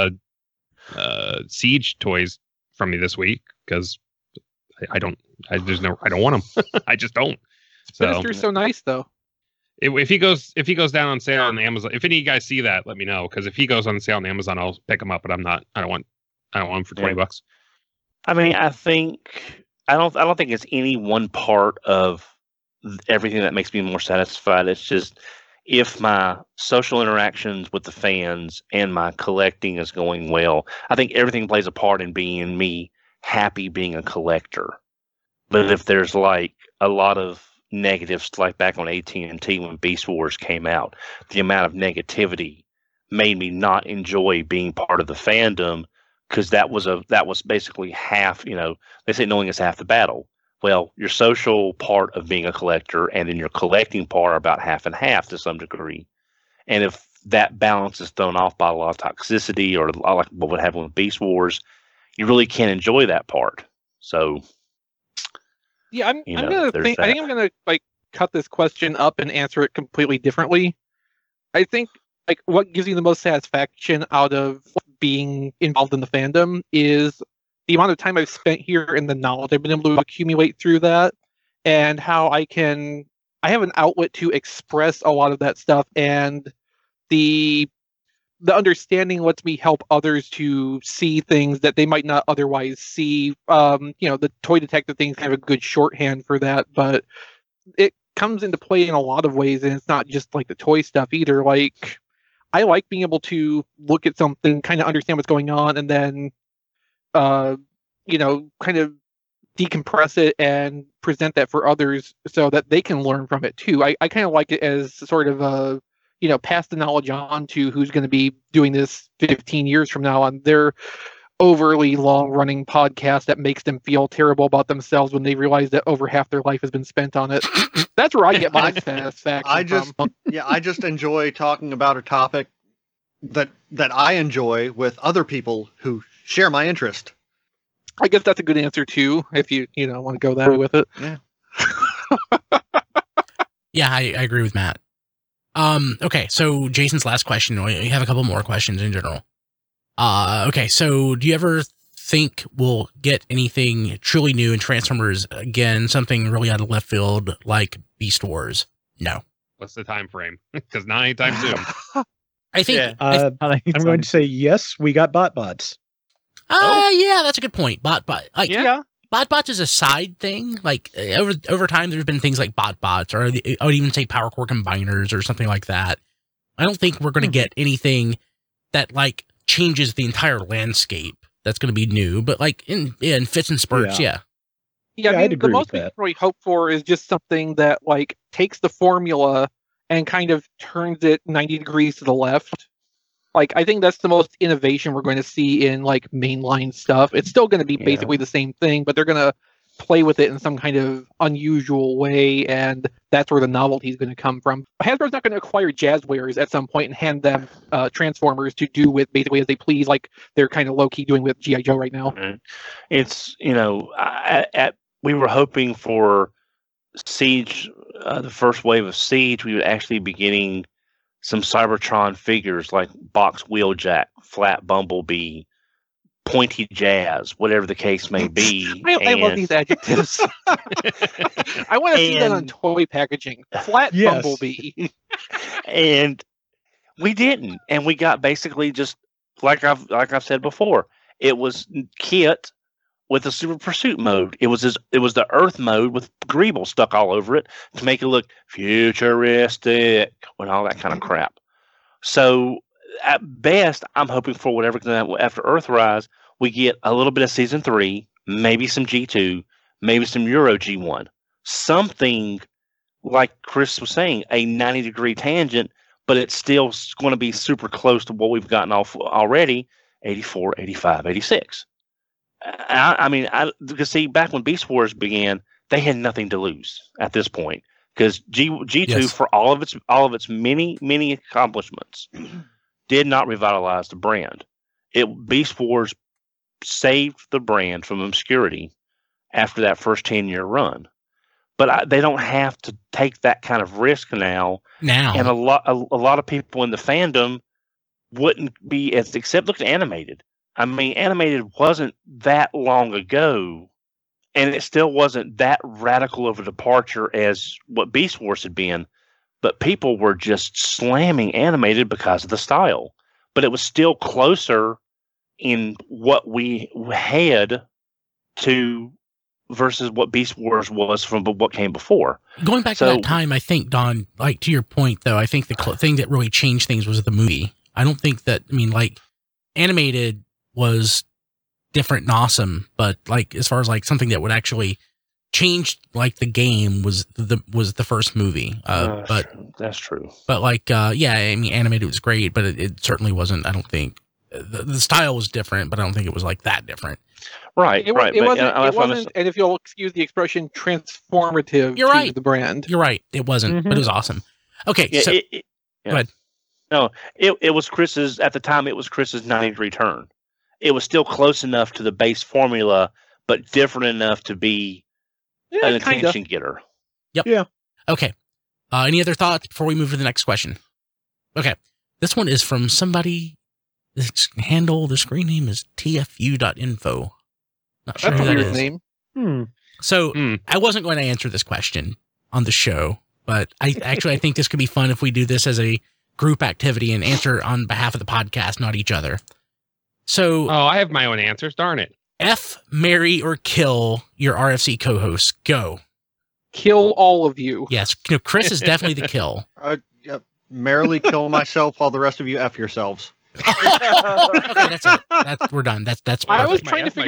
[SPEAKER 3] Siege toys from me this week because I don't want them. I just don't.
[SPEAKER 4] Sinister's so nice though.
[SPEAKER 3] If he goes down on sale on Amazon, if any of you guys see that, let me know, because if he goes on sale on Amazon, I'll pick him up. But I don't want him for $20.
[SPEAKER 8] I don't think it's any one part of everything that makes me more satisfied. It's just if my social interactions with the fans and my collecting is going well, I think everything plays a part in being me happy being a collector. But if there's like a lot of negatives, like back on AT&T when Beast Wars came out, the amount of negativity made me not enjoy being part of the fandom, because that was basically half. They say knowing is half the battle. Well, your social part of being a collector and then your collecting part are about half and half to some degree. And if that balance is thrown off by a lot of toxicity, or like what would happen with Beast Wars, you really can't enjoy that part. So,
[SPEAKER 4] yeah, I think I'm gonna cut this question up and answer it completely differently. I think what gives you the most satisfaction out of being involved in the fandom is the amount of time I've spent here and the knowledge I've been able to accumulate through that, and how I have an outlet to express a lot of that stuff, and the understanding lets me help others to see things that they might not otherwise see. The toy detective thing is kind of a good shorthand for that, but it comes into play in a lot of ways, and it's not just like the toy stuff either. Like, I like being able to look at something, kind of understand what's going on, and then kind of decompress it and present that for others so that they can learn from it too. I kind of like it as sort of a, pass the knowledge on to who's going to be doing this 15 years from now on their overly long running podcast that makes them feel terrible about themselves when they realize that over half their life has been spent on it. That's where I get my satisfaction from.
[SPEAKER 6] I just enjoy talking about a topic that I enjoy with other people who share my interest.
[SPEAKER 4] I guess that's a good answer too, if you want to go that way with it.
[SPEAKER 6] Yeah.
[SPEAKER 2] Yeah, I agree with Matt. Okay, so Jason's last question. We have a couple more questions in general. Okay, so do you ever think we'll get anything truly new in Transformers again? Something really out of left field like Beast Wars? No.
[SPEAKER 3] What's the time frame? Because not anytime soon.
[SPEAKER 2] I think
[SPEAKER 7] I'm going to say yes. We got BotBots.
[SPEAKER 2] Yeah, that's a good point.
[SPEAKER 4] Yeah.
[SPEAKER 2] BotBots is a side thing. Like over time, there's been things like BotBots, or I would even say Power Core Combiners or something like that. I don't think we're going to get anything that like changes the entire landscape. That's going to be new, but like in fits and spurts, yeah.
[SPEAKER 4] Yeah, I mean, the most we can really hope for is just something that like takes the formula and kind of turns it 90 degrees to the left. Like, I think that's the most innovation we're going to see in like mainline stuff. It's still going to be basically the same thing, but they're going to play with it in some kind of unusual way, and that's where the novelty is going to come from. Hasbro's not going to acquire Jazzwares at some point and hand them Transformers to do with basically as they please, like they're kind of low-key doing with G.I. Joe right now.
[SPEAKER 8] Mm-hmm. It's, we were hoping for Siege, the first wave of Siege, we would actually be getting some Cybertron figures like Box Wheeljack, Flat Bumblebee, Pointy Jazz, whatever the case may be.
[SPEAKER 4] I love these adjectives. I want to see that on toy packaging. Flat Bumblebee.
[SPEAKER 8] And we didn't. And we got basically just like I've said before, it was Kit with the Super Pursuit mode. It was the Earth mode with Greeble stuck all over it to make it look futuristic and all that kind of crap. So at best, I'm hoping for whatever after Earthrise, we get a little bit of Season 3, maybe some G2, maybe some Euro G1. Something like Chris was saying, a 90-degree tangent, but it's still going to be super close to what we've gotten off already, 84, 85, 86. Because see, back when Beast Wars began, they had nothing to lose at this point. Because G2, for all of its many accomplishments, did not revitalize the brand. Beast Wars saved the brand from obscurity after that first 10-year run. But they don't have to take that kind of risk now. And a lot of people in the fandom wouldn't be except look at Animated. I mean, Animated wasn't that long ago, and it still wasn't that radical of a departure as what Beast Wars had been. But people were just slamming Animated because of the style. But it was still closer in what we had to versus what Beast Wars was from what came before.
[SPEAKER 2] Going back to that time, I think, Don, like to your point, though, I think the thing that really changed things was the movie. I don't think that, Animated was different and awesome, but like as far as like something that would actually change like the game was the first movie. But
[SPEAKER 8] that's true.
[SPEAKER 2] But like Animated was great, but it certainly wasn't. I don't think the style was different, but I don't think it was like that different.
[SPEAKER 8] Right.
[SPEAKER 4] It wasn't, and if you'll excuse the expression, transformative to the brand.
[SPEAKER 2] You're right. It wasn't, but it was awesome. Okay, go ahead.
[SPEAKER 8] No, it was Chris's at the time. It was Chris's 90-degree turn. It was still close enough to the base formula, but different enough to be an attention getter.
[SPEAKER 2] Yep. Yeah. Okay. Any other thoughts before we move to the next question? Okay. This one is from somebody. The screen name is tfu.info. Not sure who that is.
[SPEAKER 4] Name.
[SPEAKER 2] So I wasn't going to answer this question on the show, but I think this could be fun if we do this as a group activity and answer on behalf of the podcast, not each other. So,
[SPEAKER 3] I have my own answers. Darn it.
[SPEAKER 2] F, marry, or kill your RFC co-hosts. Go.
[SPEAKER 4] Kill all of you.
[SPEAKER 2] Yes. Chris is definitely the kill.
[SPEAKER 6] Merrily kill myself while the rest of you F yourselves.
[SPEAKER 2] Okay, that's it. We're done. That's perfect.
[SPEAKER 4] I was trying to figure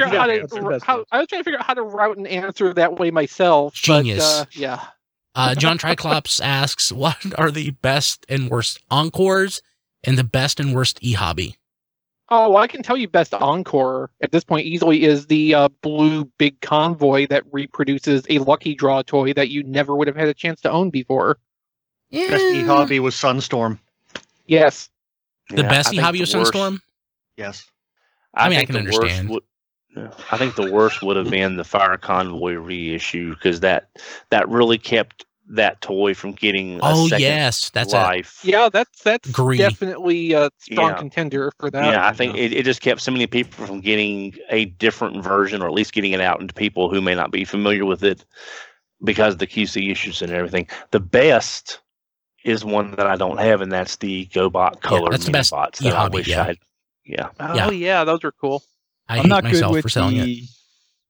[SPEAKER 4] out how to route an answer that way myself.
[SPEAKER 2] Genius.
[SPEAKER 4] But, yeah.
[SPEAKER 2] John Triclops asks, what are the best and worst encores and the best and worst e-hobby?
[SPEAKER 4] Oh, well, I can tell you best encore at this point easily is the blue big convoy that reproduces a Lucky Draw toy that you never would have had a chance to own before.
[SPEAKER 6] Yeah. Best e-hobby was Sunstorm.
[SPEAKER 4] Yes.
[SPEAKER 2] The best e-hobby was Sunstorm?
[SPEAKER 6] Yes.
[SPEAKER 2] I can understand.
[SPEAKER 8] I think the worst would have been the Fire Convoy reissue because that really kept that toy from getting a second life.
[SPEAKER 4] That's definitely a strong contender for that.
[SPEAKER 8] Yeah, I think it just kept so many people from getting a different version, or at least getting it out into people who may not be familiar with it because of the QC issues and everything. The best is one that I don't have, and that's the GoBot color
[SPEAKER 2] that's the best
[SPEAKER 8] bots that I wish I had.
[SPEAKER 4] Yeah. Oh yeah, those are cool.
[SPEAKER 2] I'm not good with for selling it.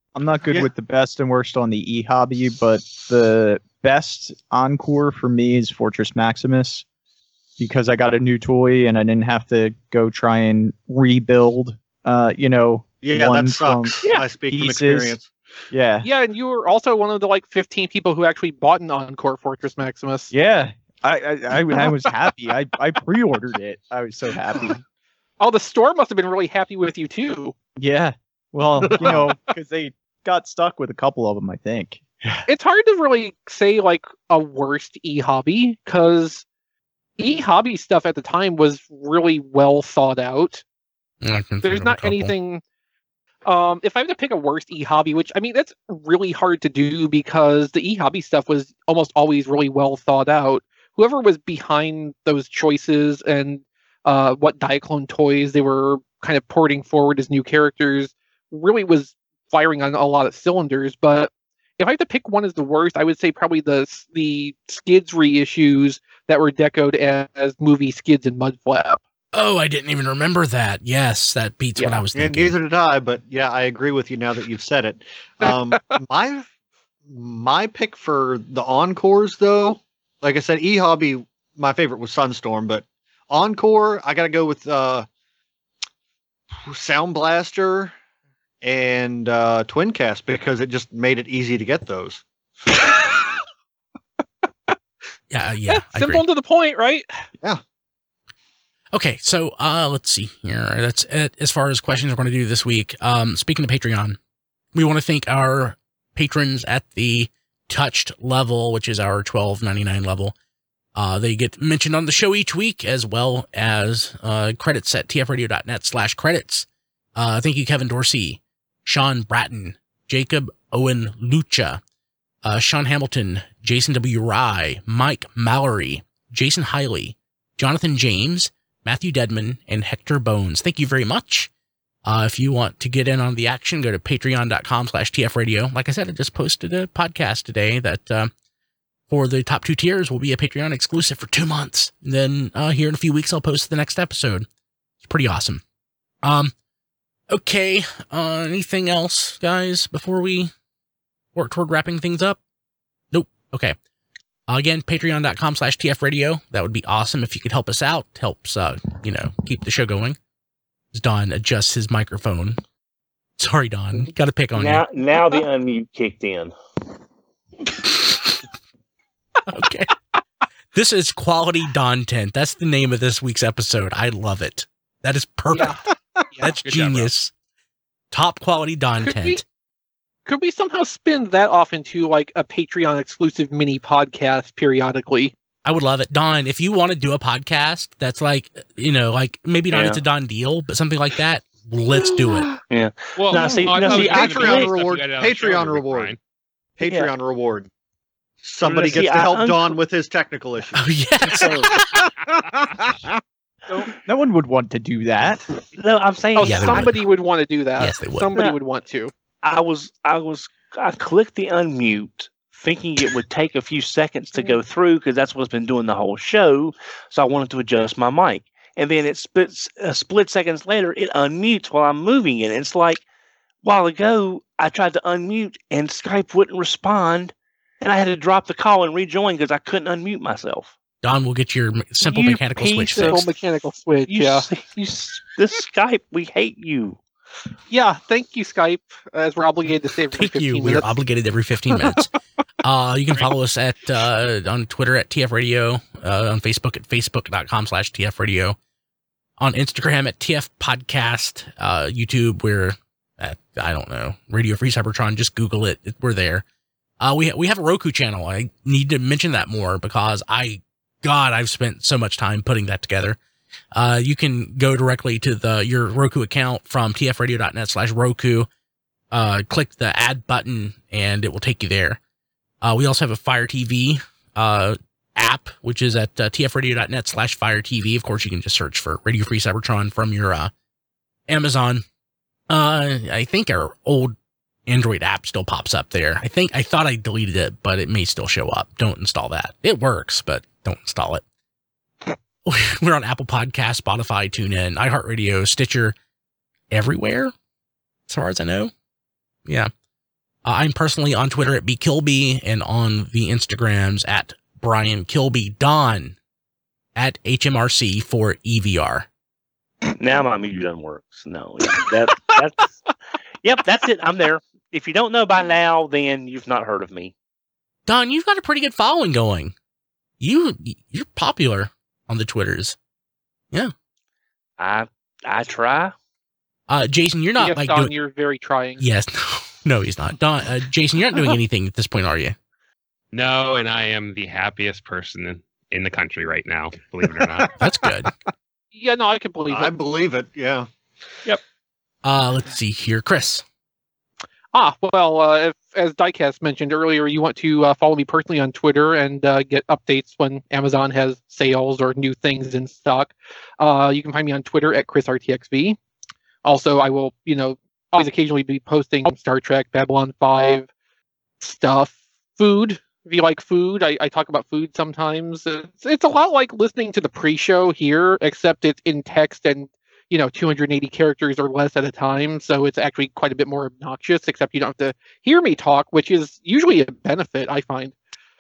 [SPEAKER 5] I'm not good
[SPEAKER 6] Yeah.
[SPEAKER 5] with the best and worst on the e-hobby, but the best encore for me is Fortress Maximus, because I got a new toy and I didn't have to go try and rebuild,
[SPEAKER 6] Yeah,
[SPEAKER 5] one
[SPEAKER 6] that sucks.
[SPEAKER 8] Yeah.
[SPEAKER 6] I speak from
[SPEAKER 5] pieces.
[SPEAKER 6] experience.
[SPEAKER 5] Yeah.
[SPEAKER 4] Yeah, and you were also one of the like 15 people who actually bought an Encore Fortress Maximus.
[SPEAKER 5] Yeah. I was happy. I pre-ordered it. I was so happy.
[SPEAKER 4] Oh, the store must have been really happy with you too.
[SPEAKER 5] Yeah. Well, because they got stuck with a couple of them, I think.
[SPEAKER 4] It's hard to really say like a worst e-hobby because e-hobby stuff at the time was really well thought out.
[SPEAKER 2] I can think
[SPEAKER 4] There's
[SPEAKER 2] of a
[SPEAKER 4] not
[SPEAKER 2] couple.
[SPEAKER 4] anything. If I have to pick a worst e-hobby, which I mean that's really hard to do because the e-hobby stuff was almost always really well thought out. Whoever was behind those choices and what Diaclone toys they were kind of porting forward as new characters really was firing on a lot of cylinders. But if I had to pick one as the worst, I would say probably the Skids reissues that were decoed as movie Skids and Mudflap.
[SPEAKER 2] Oh, I didn't even remember that. Yes, that beats what I was
[SPEAKER 6] And
[SPEAKER 2] thinking.
[SPEAKER 6] neither did I, but yeah, I agree with you now that you've said it. My pick for the Encores, though, like I said, e-hobby, my favorite was Sunstorm, but Encore, I got to go with Sound Blaster and Twincast because it just made it easy to get those.
[SPEAKER 2] Yeah, I
[SPEAKER 4] Simple
[SPEAKER 2] agree.
[SPEAKER 4] and to the point, right?
[SPEAKER 2] Okay, so let's see here. That's it as far as questions we're going to do this week. Speaking of Patreon, we want to thank our patrons at the Touched level, which is our $12.99 level. They get mentioned on the show each week, as well as credits at tfradio.net/credits. Thank you, Kevin Dorsey, Sean Bratton, Jacob Owen Lucha, Sean Hamilton, Jason W. Rye, Mike Mallory, Jason Hiley, Jonathan James, Matthew Dedman, and Hector Bones. Thank you very much. If you want to get in on the action, go to patreon.com/tfradio. Like I said, I just posted a podcast today that for the top 2 tiers will be a Patreon exclusive for 2 months. And then here in a few weeks, I'll post the next episode. It's pretty awesome. Okay. Anything else, guys, before we work toward wrapping things up? Nope. Okay. Again, patreon.com/tfradio. That would be awesome if you could help us out. Helps, keep the show going. As Don adjusts his microphone. Sorry, Don. Got to pick on you.
[SPEAKER 8] Now the unmute kicked in.
[SPEAKER 2] Okay. This is Quality Dontent. That's the name of this week's episode. I love it. That is perfect. That's
[SPEAKER 3] good job,
[SPEAKER 2] genius. Top quality Dontent.
[SPEAKER 4] Could we somehow spin that off into like a Patreon exclusive mini podcast periodically?
[SPEAKER 2] I would love it. Don, if you want to do a podcast that's like, maybe not
[SPEAKER 8] Yeah.
[SPEAKER 2] it's a Don deal, but something like that, let's do it.
[SPEAKER 8] Yeah.
[SPEAKER 3] Well,
[SPEAKER 8] Now, see-
[SPEAKER 3] I
[SPEAKER 8] now,
[SPEAKER 3] thought
[SPEAKER 8] see,
[SPEAKER 3] it was gonna be
[SPEAKER 6] Patreon
[SPEAKER 3] stuff you
[SPEAKER 6] reward-
[SPEAKER 3] had on the
[SPEAKER 6] Patreon
[SPEAKER 3] show,
[SPEAKER 6] reward.
[SPEAKER 3] Brian.
[SPEAKER 6] Patreon reward. Somebody
[SPEAKER 8] See,
[SPEAKER 6] gets to help
[SPEAKER 8] I'm-
[SPEAKER 6] Don with his technical issues.
[SPEAKER 2] Oh, yes.
[SPEAKER 5] No one would want to do that.
[SPEAKER 8] No, I'm saying
[SPEAKER 4] Oh,
[SPEAKER 2] Yeah, they would.
[SPEAKER 4] somebody would want to do that.
[SPEAKER 2] Yes, they would.
[SPEAKER 4] Somebody
[SPEAKER 8] Yeah.
[SPEAKER 4] would want to.
[SPEAKER 8] I clicked the unmute thinking it would take a few seconds to go through because that's what's been doing the whole show. So I wanted to adjust my mic. And then it split seconds later, it unmutes while I'm moving it. It's like, a while ago, I tried to unmute and Skype wouldn't respond. And I had to drop the call and rejoin because I couldn't unmute myself.
[SPEAKER 2] Don will get your simple
[SPEAKER 8] You
[SPEAKER 2] mechanical switch
[SPEAKER 8] piece of-
[SPEAKER 4] Simple
[SPEAKER 2] fixed.
[SPEAKER 4] mechanical switch.
[SPEAKER 8] You,
[SPEAKER 4] Yeah.
[SPEAKER 8] This Skype, we hate you.
[SPEAKER 4] Yeah. Thank you, Skype, as we're obligated to stay for
[SPEAKER 2] Thank
[SPEAKER 4] 15
[SPEAKER 2] you. We are
[SPEAKER 4] minutes.
[SPEAKER 2] obligated every 15 minutes. You can follow us at on Twitter at TF Radio, on Facebook at facebook.com/TF Radio, on Instagram at TF Podcast, YouTube, we're at, I don't know, Radio Free Cybertron. Just Google it. We're there. We have a Roku channel. I need to mention that more because I've spent so much time putting that together. You can go directly to your Roku account from tfradio.net/Roku. Click the add button and it will take you there. We also have a Fire TV app, which is at tfradio.net/Fire TV. Of course, you can just search for Radio Free Cybertron from your Amazon. I think our old Android app still pops up there. I thought I deleted it, but it may still show up. Don't install that. It works, but don't install it. We're on Apple Podcasts, Spotify, TuneIn, iHeartRadio, Stitcher, everywhere, as far as I know. Yeah. I'm personally on Twitter at bkilby and on the Instagrams at Brian Kilby. Don at HMRC for EVR.
[SPEAKER 8] Now my mute doesn't work. So no, that's yep, that's it. I'm there. If you don't know by now, then you've not heard of me.
[SPEAKER 2] Don, you've got a pretty good following going. You're popular on the Twitters. Yeah.
[SPEAKER 8] I try.
[SPEAKER 2] Jason, you're not
[SPEAKER 4] yes,
[SPEAKER 2] like
[SPEAKER 4] Don,
[SPEAKER 2] doing...
[SPEAKER 4] you're very trying.
[SPEAKER 2] Yes. No, he's not. Don, Jason, you're not doing anything at this point, are you?
[SPEAKER 3] No, and I am the happiest person in the country right now, believe it or not.
[SPEAKER 2] That's good.
[SPEAKER 4] Yeah, no, I can believe it.
[SPEAKER 6] I believe it. Yeah.
[SPEAKER 2] Let's see here. Chris.
[SPEAKER 4] Well, if, as Diecast mentioned earlier, you want to follow me personally on Twitter and get updates when Amazon has sales or new things in stock, you can find me on Twitter at ChrisRTXV. Also, I will, always occasionally be posting Star Trek, Babylon 5 stuff, food. If you like food, I talk about food sometimes. It's a lot like listening to the pre-show here, except it's in text and 280 characters or less at a time, so it's actually quite a bit more obnoxious, except you don't have to hear me talk, which is usually a benefit, I find.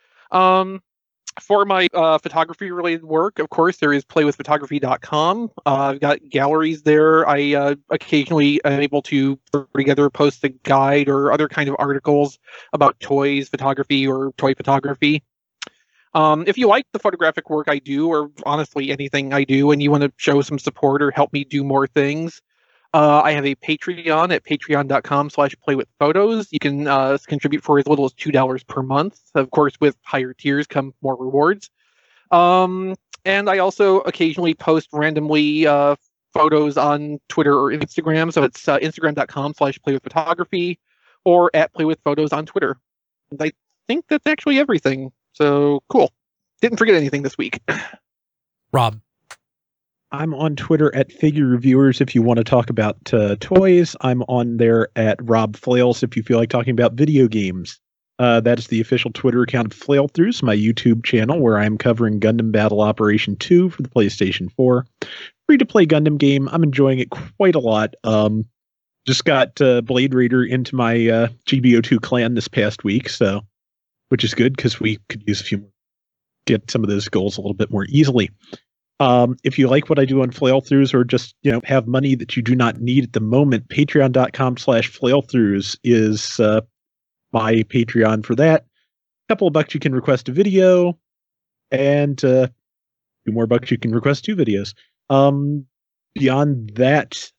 [SPEAKER 4] For my photography-related work, of course, there is playwithphotography.com. I've got galleries there. I occasionally am able to put together, post a guide or other kind of articles about toys, photography, or toy photography. If you like the photographic work I do, or honestly anything I do, and you want to show some support or help me do more things, I have a Patreon at patreon.com/playwithphotos. You can contribute for as little as $2 per month. Of course, with higher tiers come more rewards. And I also occasionally post randomly photos on Twitter or Instagram. So it's instagram.com/playwithphotography or at playwithphotos on Twitter. And I think that's actually everything. So cool. Didn't forget anything this week.
[SPEAKER 2] Rob.
[SPEAKER 7] I'm on Twitter at Figure Reviewers if you want to talk about toys. I'm on there at Rob Flails if you feel like talking about video games. That is the official Twitter account of Flail Throughs, my YouTube channel, where I'm covering Gundam Battle Operation 2 for the PlayStation 4. Free-to-play Gundam game. I'm enjoying it quite a lot. Just got Blade Raider into my GBO2 clan this past week, so which is good because we could use a few more, get some of those goals a little bit more easily. If you like what I do on Flail-Throughs or just, have money that you do not need at the moment, patreon.com/Flail-Throughs is my Patreon for that. A couple of bucks you can request a video, and a few more bucks you can request 2 videos. Beyond that,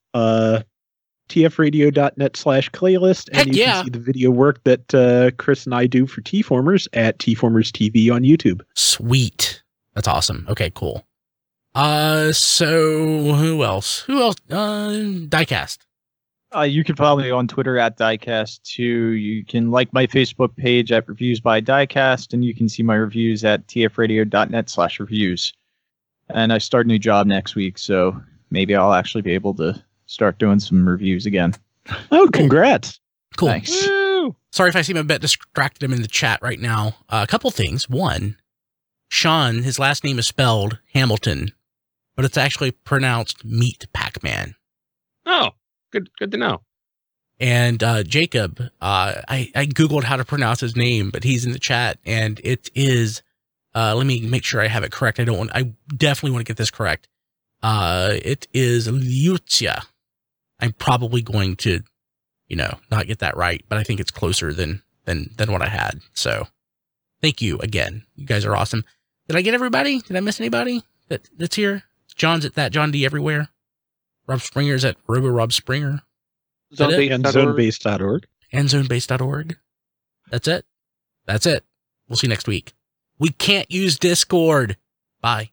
[SPEAKER 7] tfradio.net/playlist, and you can see the video work that Chris and I do for T-Formers at T-Formers TV on YouTube.
[SPEAKER 2] Sweet. That's awesome. Okay, cool. So who else? Diecast.
[SPEAKER 5] You can follow me on Twitter at Diecast2. You can like my Facebook page at Reviews by Diecast, and you can see my reviews at tfradio.net/reviews. And I start a new job next week, so maybe I'll actually be able to start doing some reviews again.
[SPEAKER 7] Oh, congrats.
[SPEAKER 2] Cool.
[SPEAKER 5] Thanks.
[SPEAKER 2] Woo! Sorry if I seem a bit distracted. I'm in the chat right now. A couple things. One, Sean, his last name is spelled Hamilton, but it's actually pronounced Meat Pac-Man.
[SPEAKER 3] Oh, good to know.
[SPEAKER 2] And Jacob, I Googled how to pronounce his name, but he's in the chat, and it is, let me make sure I have it correct. I definitely want to get this correct. It is Liuzia. I'm probably going to, not get that right, but I think it's closer than what I had. So thank you again. You guys are awesome. Did I get everybody? Did I miss anybody that's here? John's at that John D everywhere. Rob Springer's at Rob Springer.
[SPEAKER 7] And zonebase.org.
[SPEAKER 2] And zonebase.org. That's it. That's it. We'll see you next week. We can't use Discord. Bye.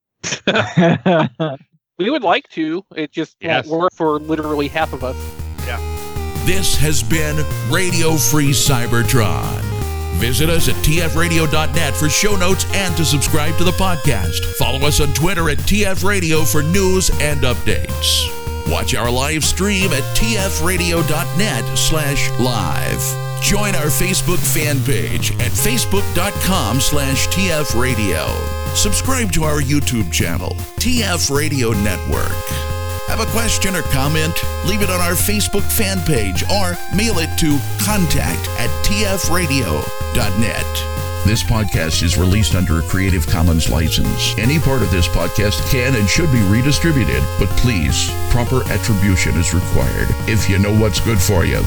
[SPEAKER 4] We would like to. It just won't work for literally half of us.
[SPEAKER 6] Yeah.
[SPEAKER 1] This has been Radio Free Cybertron. Visit us at tfradio.net for show notes and to subscribe to the podcast. Follow us on Twitter at tfradio for news and updates. Watch our live stream at tfradio.net/live. Join our Facebook fan page at facebook.com/tfradio. Subscribe to our YouTube channel, TF Radio Network. Have a question or comment? Leave it on our Facebook fan page or mail it to contact@tfradio.net. This podcast is released under a Creative Commons license. Any part of this podcast can and should be redistributed, but please, proper attribution is required if you know what's good for you.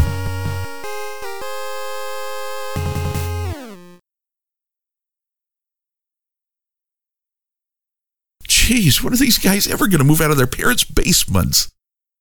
[SPEAKER 1] Jeez, when are these guys ever going to move out of their parents' basements?